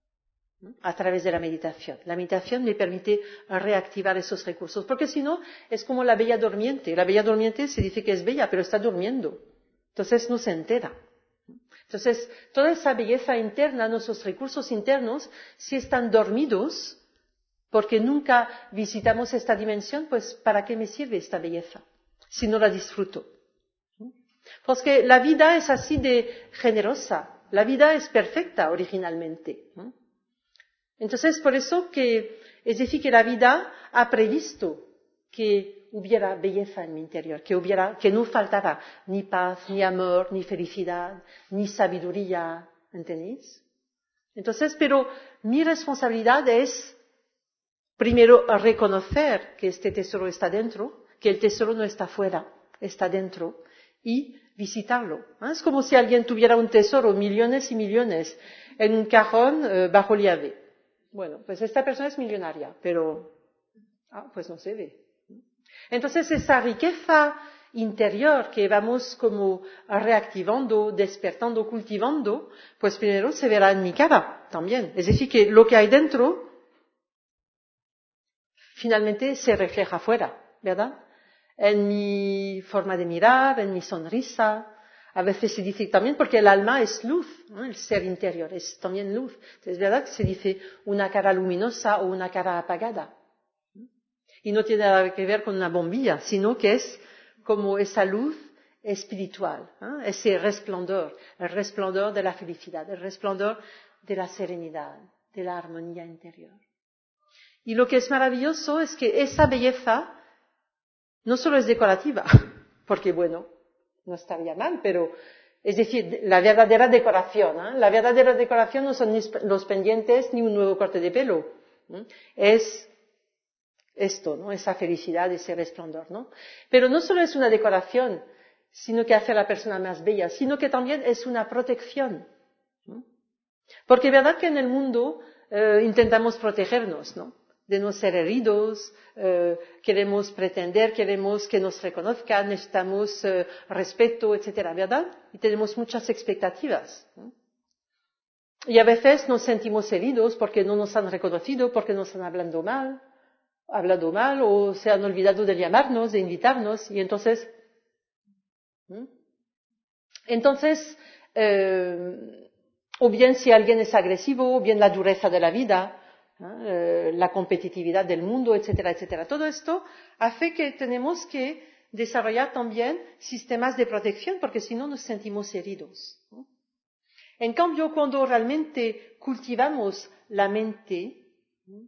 A través de la meditación. La meditación me permite reactivar esos recursos, porque si no, es como la bella durmiente. La bella durmiente se dice que es bella, pero está durmiendo. Entonces no se entera. Entonces, toda esa belleza interna, nuestros recursos internos, si están dormidos, porque nunca visitamos esta dimensión, pues ¿para qué me sirve esta belleza? Si no la disfruto. Porque la vida es así de generosa. La vida es perfecta originalmente. Entonces, por eso que, es decir, que la vida ha previsto que hubiera belleza en mi interior, que hubiera, que no faltara ni paz, ni amor, ni felicidad, ni sabiduría, ¿entendéis? Entonces, pero mi responsabilidad es, primero, reconocer que este tesoro está dentro, que el tesoro no está fuera, está dentro, y visitarlo. ¿eh? Es como si alguien tuviera un tesoro, millones y millones, en un cajón eh, bajo llave. Bueno, pues esta persona es millonaria, pero ah, pues no se ve. Entonces esa riqueza interior que vamos como reactivando, despertando, cultivando, pues primero se verá en mi cara también. Es decir, que lo que hay dentro finalmente se refleja afuera, ¿verdad? En mi forma de mirar, en mi sonrisa. A veces se dice también, porque el alma es luz, ¿no? El ser interior es también luz. Entonces, es verdad que se dice una cara luminosa o una cara apagada. Y no tiene nada que ver con una bombilla, sino que es como esa luz espiritual, ¿eh? Ese resplandor, el resplandor de la felicidad, el resplandor de la serenidad, de la armonía interior. Y lo que es maravilloso es que esa belleza no solo es decorativa, porque bueno, no estaría mal, pero es decir, la verdadera decoración, ¿eh? La verdadera decoración no son ni los pendientes ni un nuevo corte de pelo, ¿eh? Es esto, ¿no? Esa felicidad, ese resplandor, ¿no? Pero no solo es una decoración, sino que hace a la persona más bella, sino que también es una protección, ¿no? Porque es verdad que en el mundo eh, intentamos protegernos, ¿no? De no ser heridos, eh, queremos pretender, queremos que nos reconozcan, necesitamos eh, respeto, etcétera, ¿verdad? Y tenemos muchas expectativas, ¿no? Y a veces nos sentimos heridos porque no nos han reconocido, porque nos han hablado mal, hablado mal o se han olvidado de llamarnos, de invitarnos, y entonces, ¿sí? Entonces, eh, o bien si alguien es agresivo, o bien la dureza de la vida, ¿eh? La competitividad del mundo, etcétera, etcétera. Todo esto hace que tenemos que desarrollar también sistemas de protección, porque si no nos sentimos heridos, ¿no? En cambio, cuando realmente cultivamos la mente,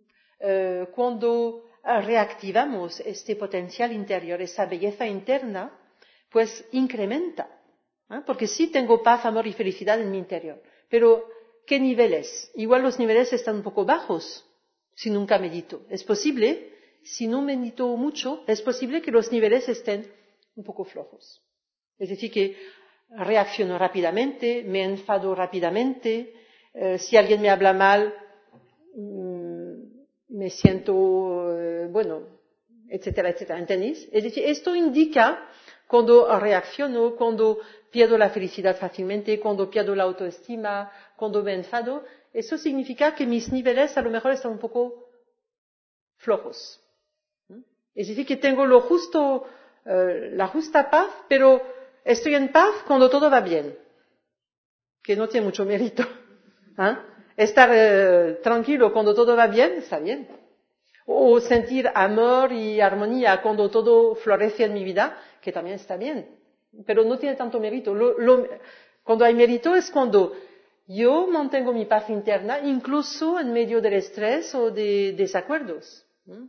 eh, cuando reactivamos este potencial interior, esa belleza interna, pues incrementa. ¿eh? Porque sí tengo paz, amor y felicidad en mi interior. Pero, ¿qué niveles? Igual los niveles están un poco bajos si nunca medito. Es posible, si no medito mucho, es posible que los niveles estén un poco flojos. Es decir, que reacciono rápidamente, me enfado rápidamente, eh, si alguien me habla mal, mmm, me siento, eh, bueno, etcétera, etcétera. ¿Entendéis? Es decir, esto indica cuando reacciono, cuando pierdo la felicidad fácilmente, cuando pierdo la autoestima, cuando me enfado. Eso significa que mis niveles a lo mejor están un poco flojos. Es decir, que tengo lo justo, eh, la justa paz, pero estoy en paz cuando todo va bien, que no tiene mucho mérito. ¿eh? Estar eh, tranquilo cuando todo va bien, está bien. O sentir amor y armonía cuando todo florece en mi vida, que también está bien. Pero no tiene tanto mérito. Lo, lo, cuando hay mérito es cuando yo mantengo mi paz interna, incluso en medio del estrés o de desacuerdos.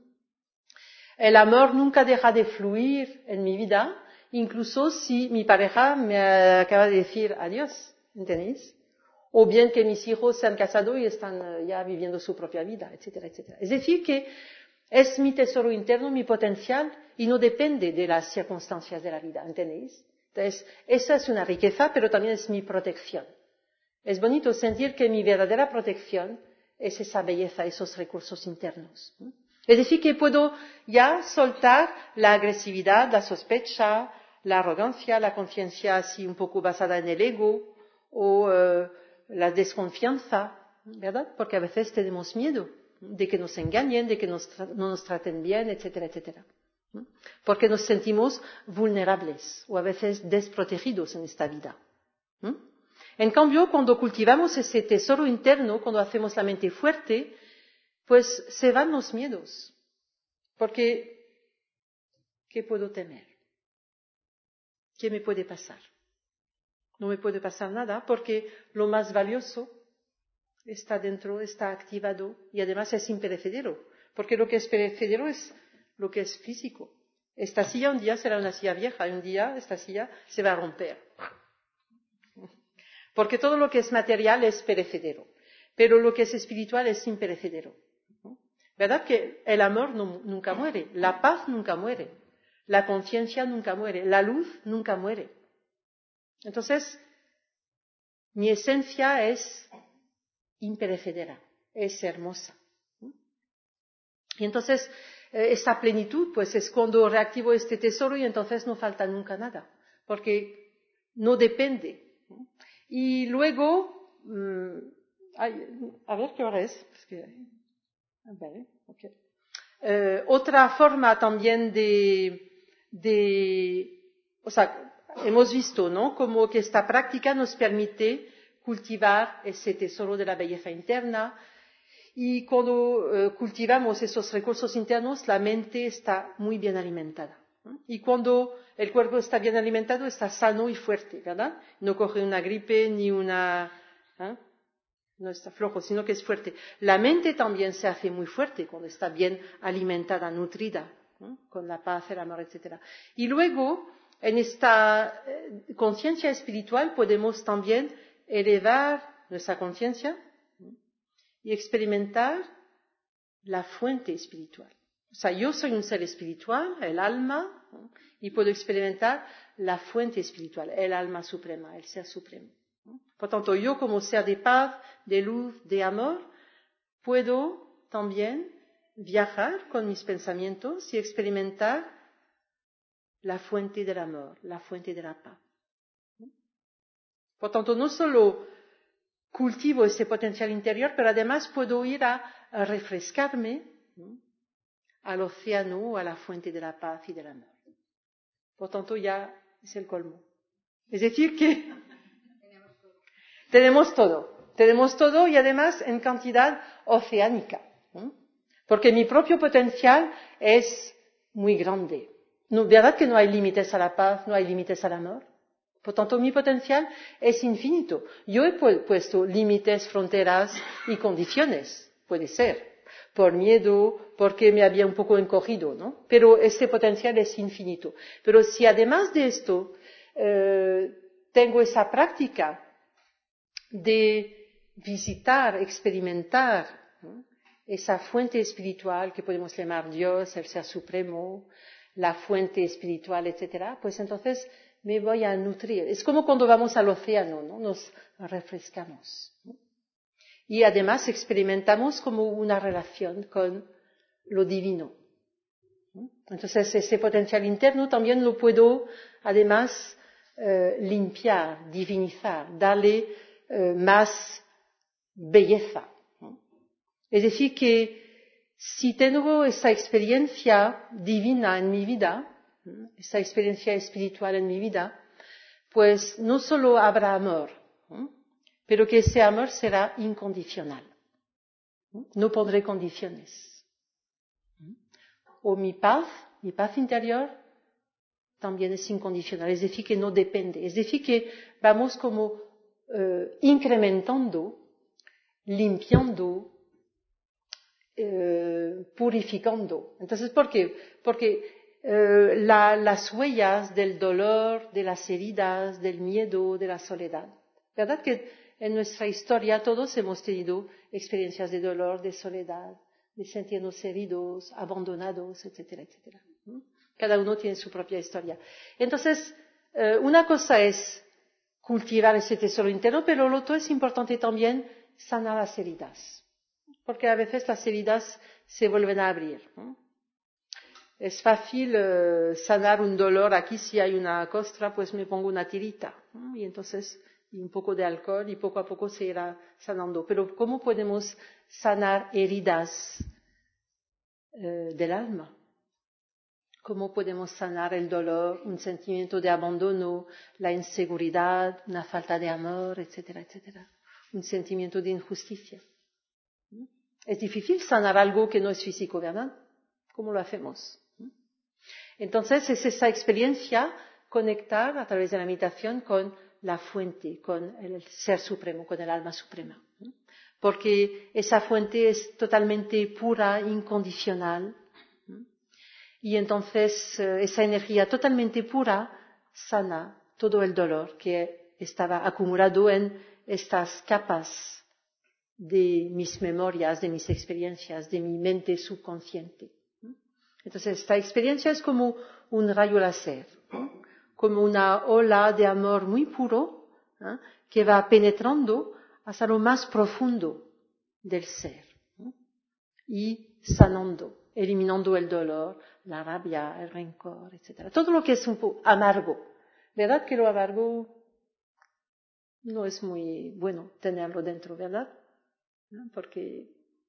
El amor nunca deja de fluir en mi vida, incluso si mi pareja me acaba de decir adiós, ¿entendéis? O bien que mis hijos se han casado y están ya viviendo su propia vida, etcétera, etcétera. Es decir, que es mi tesoro interno, mi potencial, y no depende de las circunstancias de la vida, ¿entendéis? Entonces, esa es una riqueza, pero también es mi protección. Es bonito sentir que mi verdadera protección es esa belleza, esos recursos internos. Es decir, que puedo ya soltar la agresividad, la sospecha, la arrogancia, la conciencia así un poco basada en el ego, o uh, la desconfianza, ¿verdad? Porque a veces tenemos miedo de que nos engañen, de que nos tra- no nos traten bien, etcétera, etcétera. Porque nos sentimos vulnerables o a veces desprotegidos en esta vida. En cambio, cuando cultivamos ese tesoro interno, cuando hacemos la mente fuerte, pues se van los miedos. Porque, ¿qué puedo temer? ¿Qué me puede pasar? No me puede pasar nada porque lo más valioso está dentro, está activado y además es imperecedero. Porque lo que es perecedero es lo que es físico. Esta silla un día será una silla vieja y un día esta silla se va a romper. Porque todo lo que es material es perecedero. Pero lo que es espiritual es imperecedero. ¿Verdad que el amor no, nunca muere? La paz nunca muere. La conciencia nunca muere. La luz nunca muere. Entonces, mi esencia es imperecedera, es hermosa. Y entonces, eh, esta plenitud, pues es cuando reactivo este tesoro y entonces no falta nunca nada, porque no depende. Y luego, mmm, ay, a ver qué hora es. Es que, vale, okay. eh, otra forma también de, de, o sea, hemos visto, ¿no? Como que esta práctica nos permite cultivar ese tesoro de la belleza interna y cuando eh, cultivamos esos recursos internos, la mente está muy bien alimentada. ¿eh? Y cuando el cuerpo está bien alimentado, está sano y fuerte, ¿verdad? No coge una gripe ni una... ¿eh? No está flojo, sino que es fuerte. La mente también se hace muy fuerte cuando está bien alimentada, nutrida, ¿eh? Con la paz, el amor, etcétera. Y luego, en esta eh, conciencia espiritual podemos también elevar nuestra conciencia y experimentar la fuente espiritual. O sea, yo soy un ser espiritual, el alma, ¿no? Y puedo experimentar la fuente espiritual, el alma suprema, el ser supremo, ¿no? Por tanto, yo como ser de paz, de luz, de amor, puedo también viajar con mis pensamientos y experimentar la fuente del amor, la fuente de la paz. Por tanto, no solo cultivo ese potencial interior, pero además puedo ir a, a refrescarme, ¿no? Al océano, a la fuente de la paz y del amor. Por tanto, ya es el colmo. Es decir, que tenemos todo. Tenemos todo y además en cantidad oceánica. ¿eh? Porque mi propio potencial es muy grande. ¿No, ¿verdad que no hay límites a la paz, no hay límites al amor? Por tanto, mi potencial es infinito. Yo he puesto límites, fronteras y condiciones. Puede ser. por miedo, porque me había un poco encogido, ¿no? Pero este potencial es infinito. Pero si además de esto eh, tengo esa práctica de visitar, experimentar, ¿no?, esa fuente espiritual que podemos llamar Dios, el Ser Supremo, la fuente espiritual, etcétera, pues entonces me voy a nutrir. Es como cuando vamos al océano, ¿no? Nos refrescamos, ¿no? Y además experimentamos como una relación con lo divino, ¿no? Entonces ese potencial interno también lo puedo además eh, limpiar, divinizar, darle eh, más belleza, ¿no? Es decir, que si tengo esa experiencia divina en mi vida, ¿no?, esa experiencia espiritual en mi vida, pues no solo habrá amor, ¿no?, pero que ese amor será incondicional. No, no pondré condiciones. O mi paz, mi paz interior, también es incondicional. Es decir, que no depende. Es decir, que vamos como eh, incrementando, limpiando, eh, purificando. Entonces, ¿por qué? Porque eh, la, las huellas del dolor, de las heridas, del miedo, de la soledad. ¿Verdad que en nuestra historia todos hemos tenido experiencias de dolor, de soledad, de sentirnos heridos, abandonados, etcétera, etcétera? Cada uno tiene su propia historia. Entonces, eh, una cosa es cultivar ese tesoro interno, pero lo otro es importante también sanar las heridas. Porque a veces las heridas se vuelven a abrir, ¿no? Es fácil eh, sanar un dolor aquí, si hay una costra, pues me pongo una tirita, ¿no? Y entonces y un poco de alcohol y poco a poco se irá sanando. Pero ¿cómo podemos sanar heridas eh, del alma? ¿Cómo podemos sanar el dolor, un sentimiento de abandono, la inseguridad, una falta de amor, etcétera, etcétera? Un sentimiento de injusticia. Es difícil sanar algo que no es físico, ¿verdad? ¿Cómo lo hacemos? Entonces es esa experiencia, conectar a través de la meditación con la fuente, con el Ser Supremo, con el alma suprema. Porque esa fuente es totalmente pura, incondicional. Y entonces esa energía totalmente pura sana todo el dolor que estaba acumulado en estas capas de mis memorias, de mis experiencias, de mi mente subconsciente. Entonces, esta experiencia es como un rayo láser, ¿no?, como una ola de amor muy puro, ¿no?, que va penetrando hasta lo más profundo del ser, ¿no?, y sanando, eliminando el dolor, la rabia, el rencor, etcétera. Todo lo que es un poco amargo. ¿Verdad que lo amargo no es muy bueno tenerlo dentro, verdad? ¿No? Porque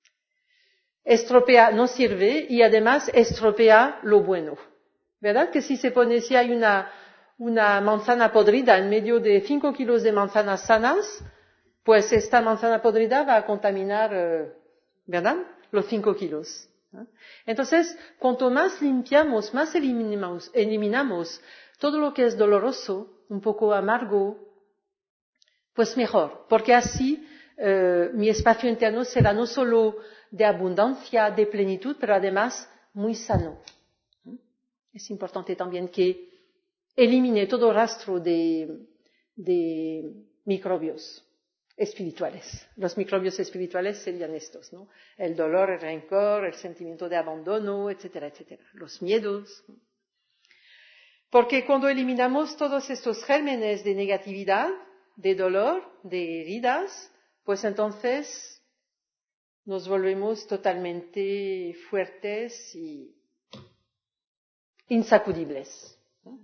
estropea, no sirve y además estropea lo bueno. ¿Verdad? Que si se pone, si hay una, una manzana podrida en medio de cinco kilos de manzanas sanas, pues esta manzana podrida va a contaminar, ¿verdad?, los cinco kilos. ¿No? Entonces, cuanto más limpiamos, más eliminamos, eliminamos todo lo que es doloroso, un poco amargo, pues mejor, porque así eh, mi espacio interno será no solo de abundancia, de plenitud, pero además muy sano. Es importante también que elimine todo rastro de, de microbios espirituales. Los microbios espirituales serían estos, ¿no? El dolor, el rencor, el sentimiento de abandono, etcétera, etcétera. Los miedos. Porque cuando eliminamos todos estos gérmenes de negatividad, de dolor, de heridas, pues entonces nos volvemos totalmente fuertes y insacudibles.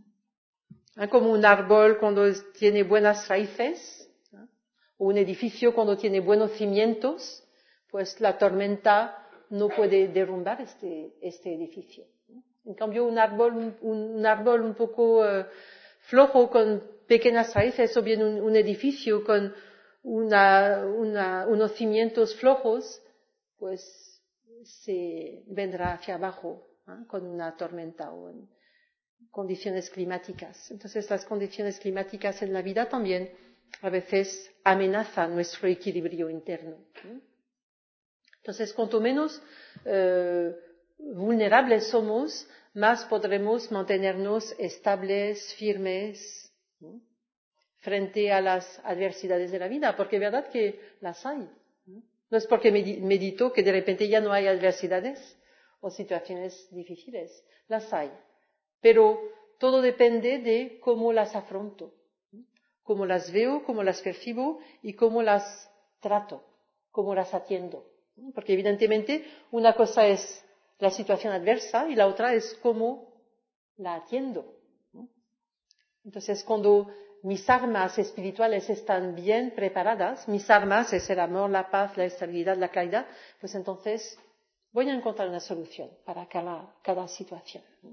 Como un árbol cuando tiene buenas raíces, ¿no?, o un edificio cuando tiene buenos cimientos, pues la tormenta no puede derrumbar este, este edificio. En cambio, un árbol un, un árbol un poco uh, flojo, con pequeñas raíces, o bien un, un edificio con una, una, unos cimientos flojos, pues se vendrá hacia abajo, ¿no?, con una tormenta o en condiciones climáticas. Entonces, las condiciones climáticas en la vida también a veces amenazan nuestro equilibrio interno, ¿no? Entonces, cuanto menos eh, vulnerables somos, más podremos mantenernos estables, firmes, ¿no?, frente a las adversidades de la vida, porque es verdad que las hay. No, no es porque medito que de repente ya no hay adversidades o situaciones difíciles, las hay. Pero todo depende de cómo las afronto, ¿no?, cómo las veo, cómo las percibo y cómo las trato, cómo las atiendo. ¿No? Porque evidentemente una cosa es la situación adversa y la otra es cómo la atiendo, ¿no? Entonces, cuando mis armas espirituales están bien preparadas, mis armas es el amor, la paz, la estabilidad, la claridad, pues entonces voy a encontrar una solución para cada, cada situación, ¿no?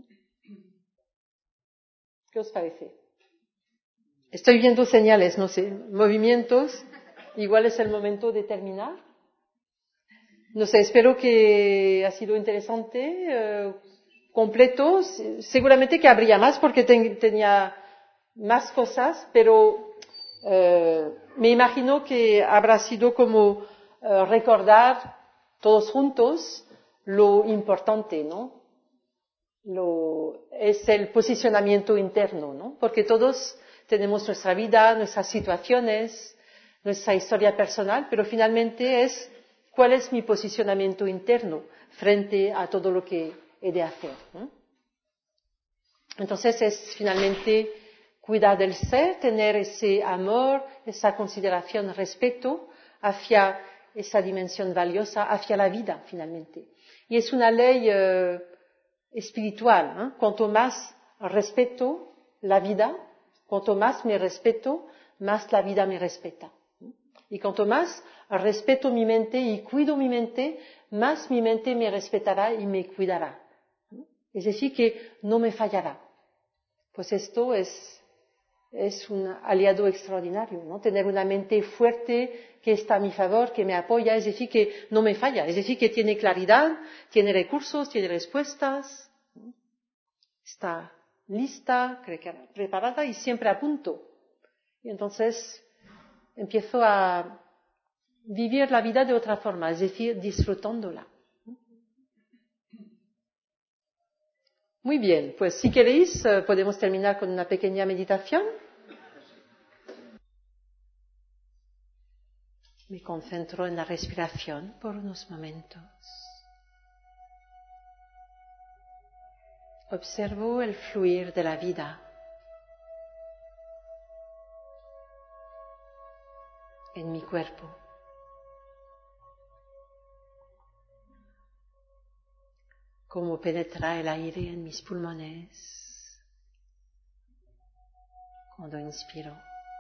¿Qué os parece? Estoy viendo señales, no sé, movimientos. Igual es el momento de terminar. No sé, espero que ha sido interesante, eh, completo. Seguramente que habría más porque ten, tenía más cosas, pero eh, me imagino que habrá sido como eh, recordar todos juntos lo importante, ¿no? Lo, es el posicionamiento interno, ¿no? Porque todos tenemos nuestra vida, nuestras situaciones, nuestra historia personal, pero finalmente es cuál es mi posicionamiento interno frente a todo lo que he de hacer, ¿no? Entonces es finalmente cuidar del ser, tener ese amor, esa consideración, respeto hacia esa dimensión valiosa, hacia la vida finalmente. Y es una ley eh, espiritual, ¿eh? Cuanto más respeto la vida, cuanto más me respeto, más la vida me respeta. Y cuanto más respeto mi mente y cuido mi mente, más mi mente me respetará y me cuidará. Es decir, que no me fallará. Pues esto es, es un aliado extraordinario, ¿no? Tener una mente fuerte que está a mi favor, que me apoya, es decir, que no me falla, es decir, que tiene claridad, tiene recursos, tiene respuestas, ¿no? Está lista, preparada y siempre a punto. Y entonces empiezo a vivir la vida de otra forma, es decir, disfrutándola. Muy bien, pues si queréis podemos terminar con una pequeña meditación. Me concentro en la respiración por unos momentos. Observo el fluir de la vida en mi cuerpo. Cómo penetra el aire en mis pulmones cuando inspiro.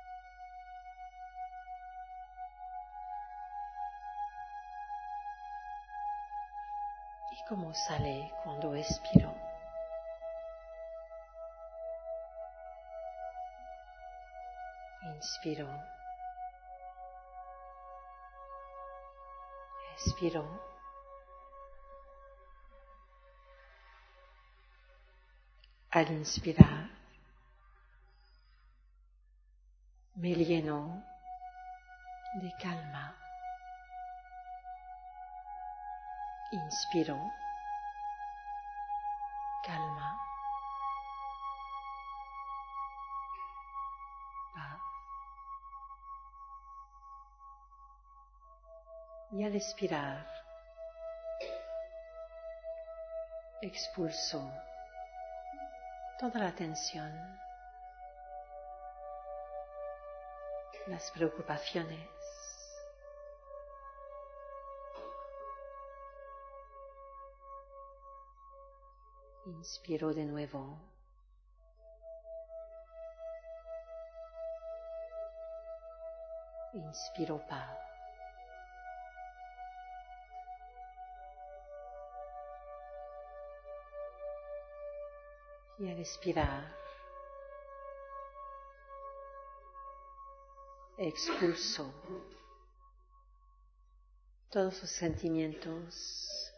Y cómo sale cuando expiro. Inspiro. Expiro. Al inspirar, me lleno de calma. Inspiro, calma, paz. Y al expirar, expulso toda la tensión, las preocupaciones. Inspiro de nuevo. Inspiro paz. Y al expirar, expulso todos los sentimientos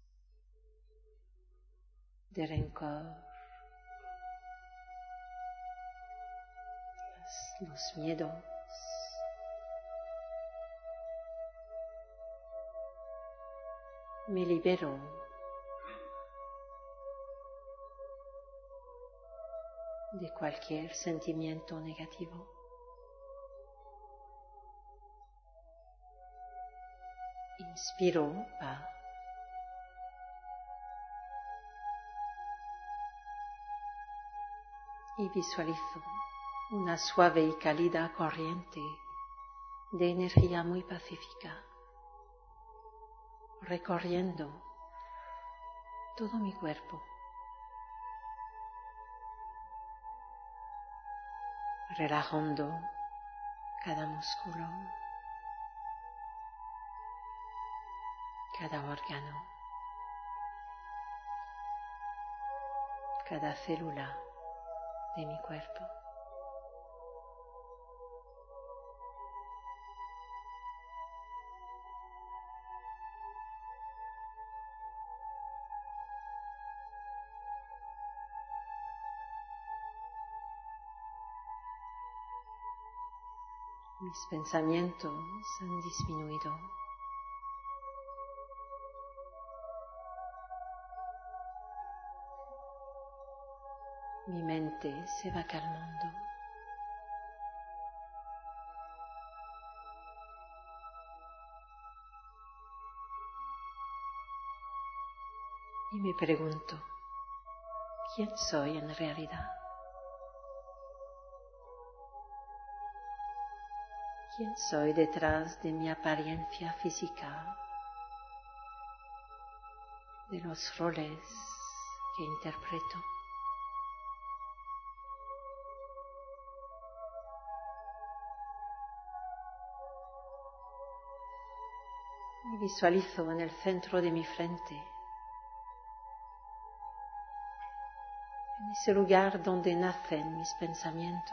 de rencor, los, los miedos, me libero de cualquier sentimiento negativo. Inspiro paz. Y visualizo una suave y cálida corriente de energía muy pacífica recorriendo todo mi cuerpo, relajando cada músculo, cada órgano, cada célula de mi cuerpo. Mis pensamientos han disminuido. Mi mente se va calmando. Y me pregunto, ¿quién soy en realidad? ¿Quién soy detrás de mi apariencia física? De los roles que interpreto. Y visualizo en el centro de mi frente, en ese lugar donde nacen mis pensamientos.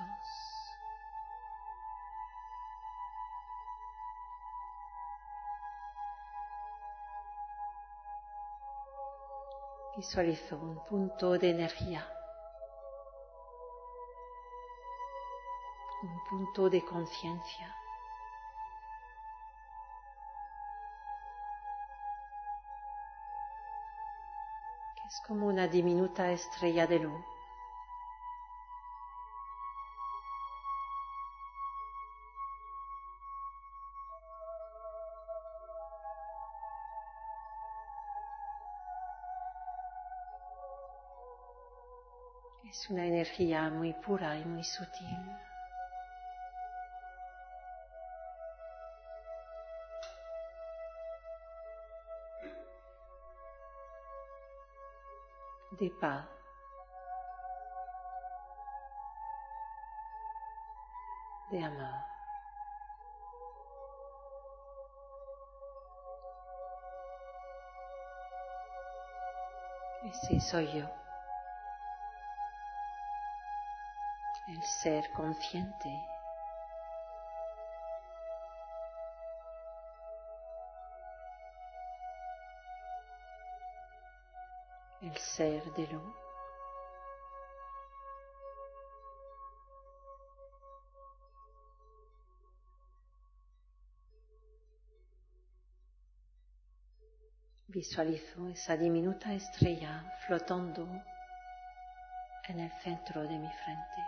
Visualizo un punto de energía, un punto de conciencia. Que es como una diminuta estrella de luz. Es una energía muy pura y muy sutil. De paz. De amor. Ese soy yo. El ser consciente. El ser de luz. Visualizo esa diminuta estrella flotando en el centro de mi frente.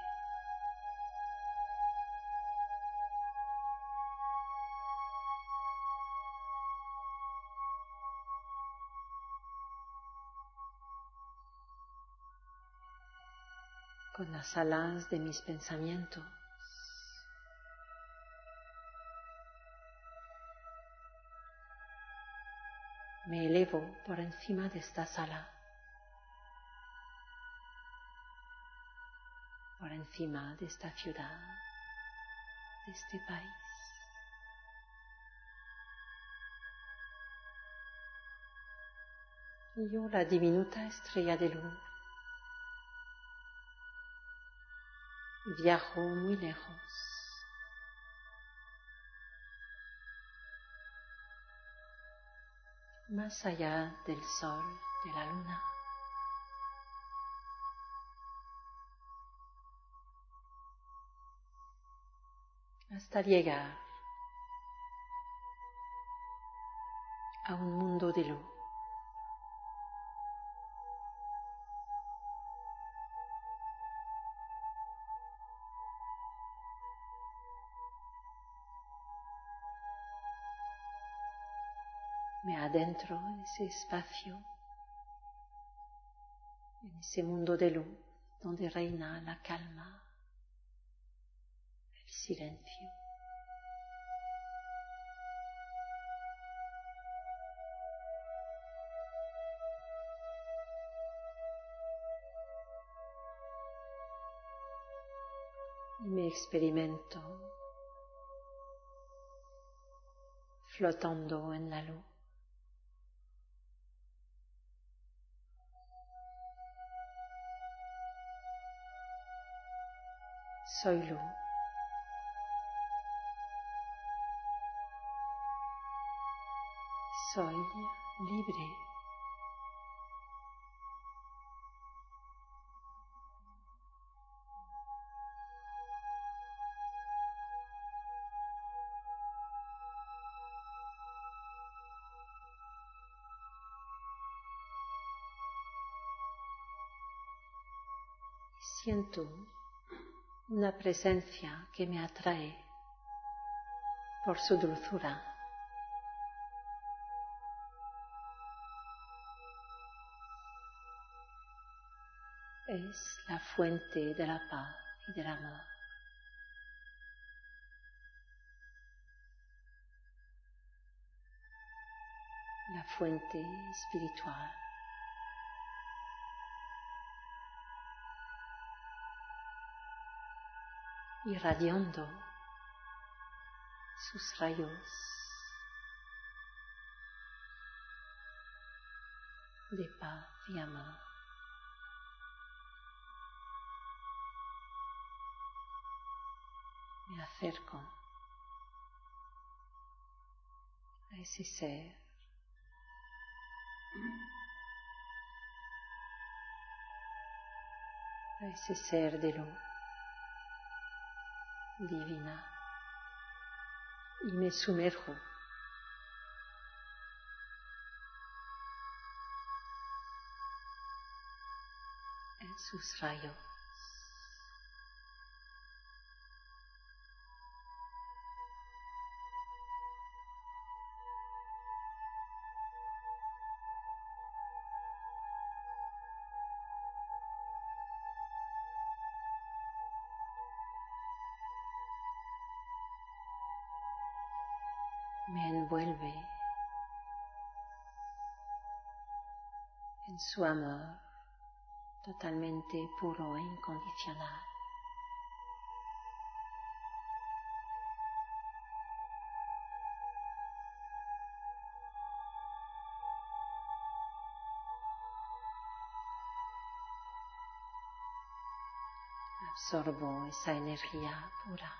Con las alas de mis pensamientos me elevo por encima de esta sala, por encima de esta ciudad, de este país. Y yo, la diminuta estrella de luz, viajo muy lejos, más allá del sol, de la luna. Hasta llegar a un mundo de luz. adentro, en ese espacio, en ese mundo de luz donde reina la calma, el silencio. Y me experimento flotando en la luz. Soy luz. Soy libre. Siento una presencia que me atrae por su dulzura. Es la fuente de la paz y del amor. La fuente espiritual. Irradiando sus rayos de paz y amor. Me acerco a ese ser, a ese ser de luz divina, y me sumerjo en sus rayos. Me envuelve en su amor totalmente puro e incondicional. Absorbo esa energía pura.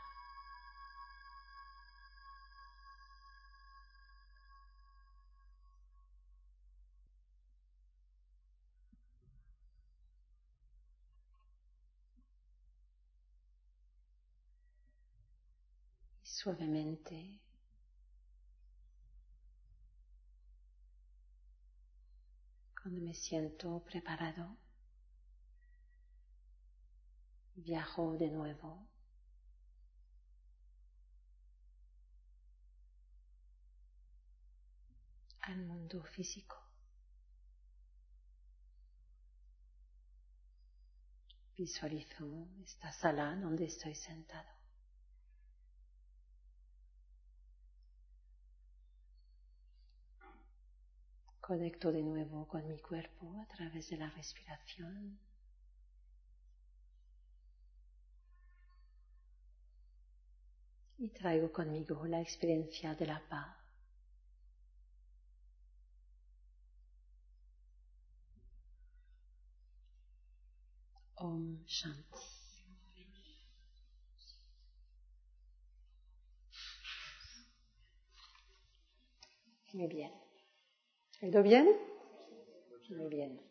Suavemente cuando me siento preparado, viajo de nuevo al mundo físico. Visualizo esta sala donde estoy sentado. Conecto de nuevo con mi cuerpo a través de la respiración. Y traigo conmigo la experiencia de la paz. Om Shanti. Muy bien. ¿Ha ido bien? Muy bien.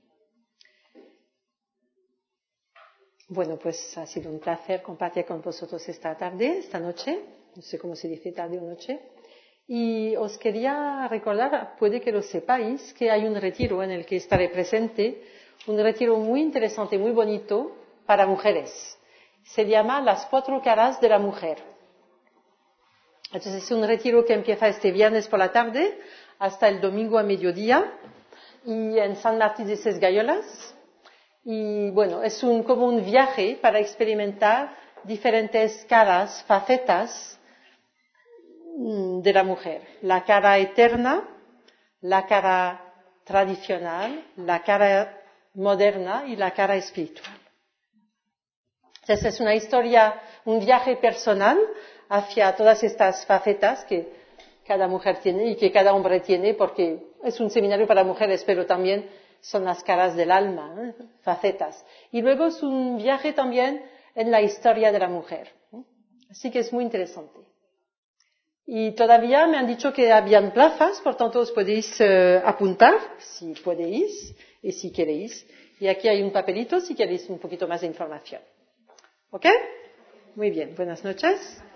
Bueno, pues ha sido un placer compartir con vosotros esta tarde, esta noche. No sé cómo se dice tarde o noche. Y os quería recordar, puede que lo sepáis, que hay un retiro en el que estaré presente, un retiro muy interesante, muy bonito para mujeres. Se llama Las Cuatro Caras de la Mujer. Entonces es un retiro que empieza este viernes por la tarde hasta el domingo a mediodía y en San Martín de Sesgayolas. Y bueno, es un, como un viaje para experimentar diferentes caras, facetas de la mujer. La cara eterna, la cara tradicional, la cara moderna y la cara espiritual. Entonces es una historia, un viaje personal hacia todas estas facetas que cada mujer tiene y que cada hombre tiene, porque es un seminario para mujeres, pero también son las caras del alma, ¿eh? Facetas. Y luego es un viaje también en la historia de la mujer. ¿eh? Así que es muy interesante. Y todavía me han dicho que habían plazas, por tanto os podéis eh, apuntar, si podéis y si queréis. Y aquí hay un papelito si queréis un poquito más de información. ¿Ok? Muy bien, buenas noches.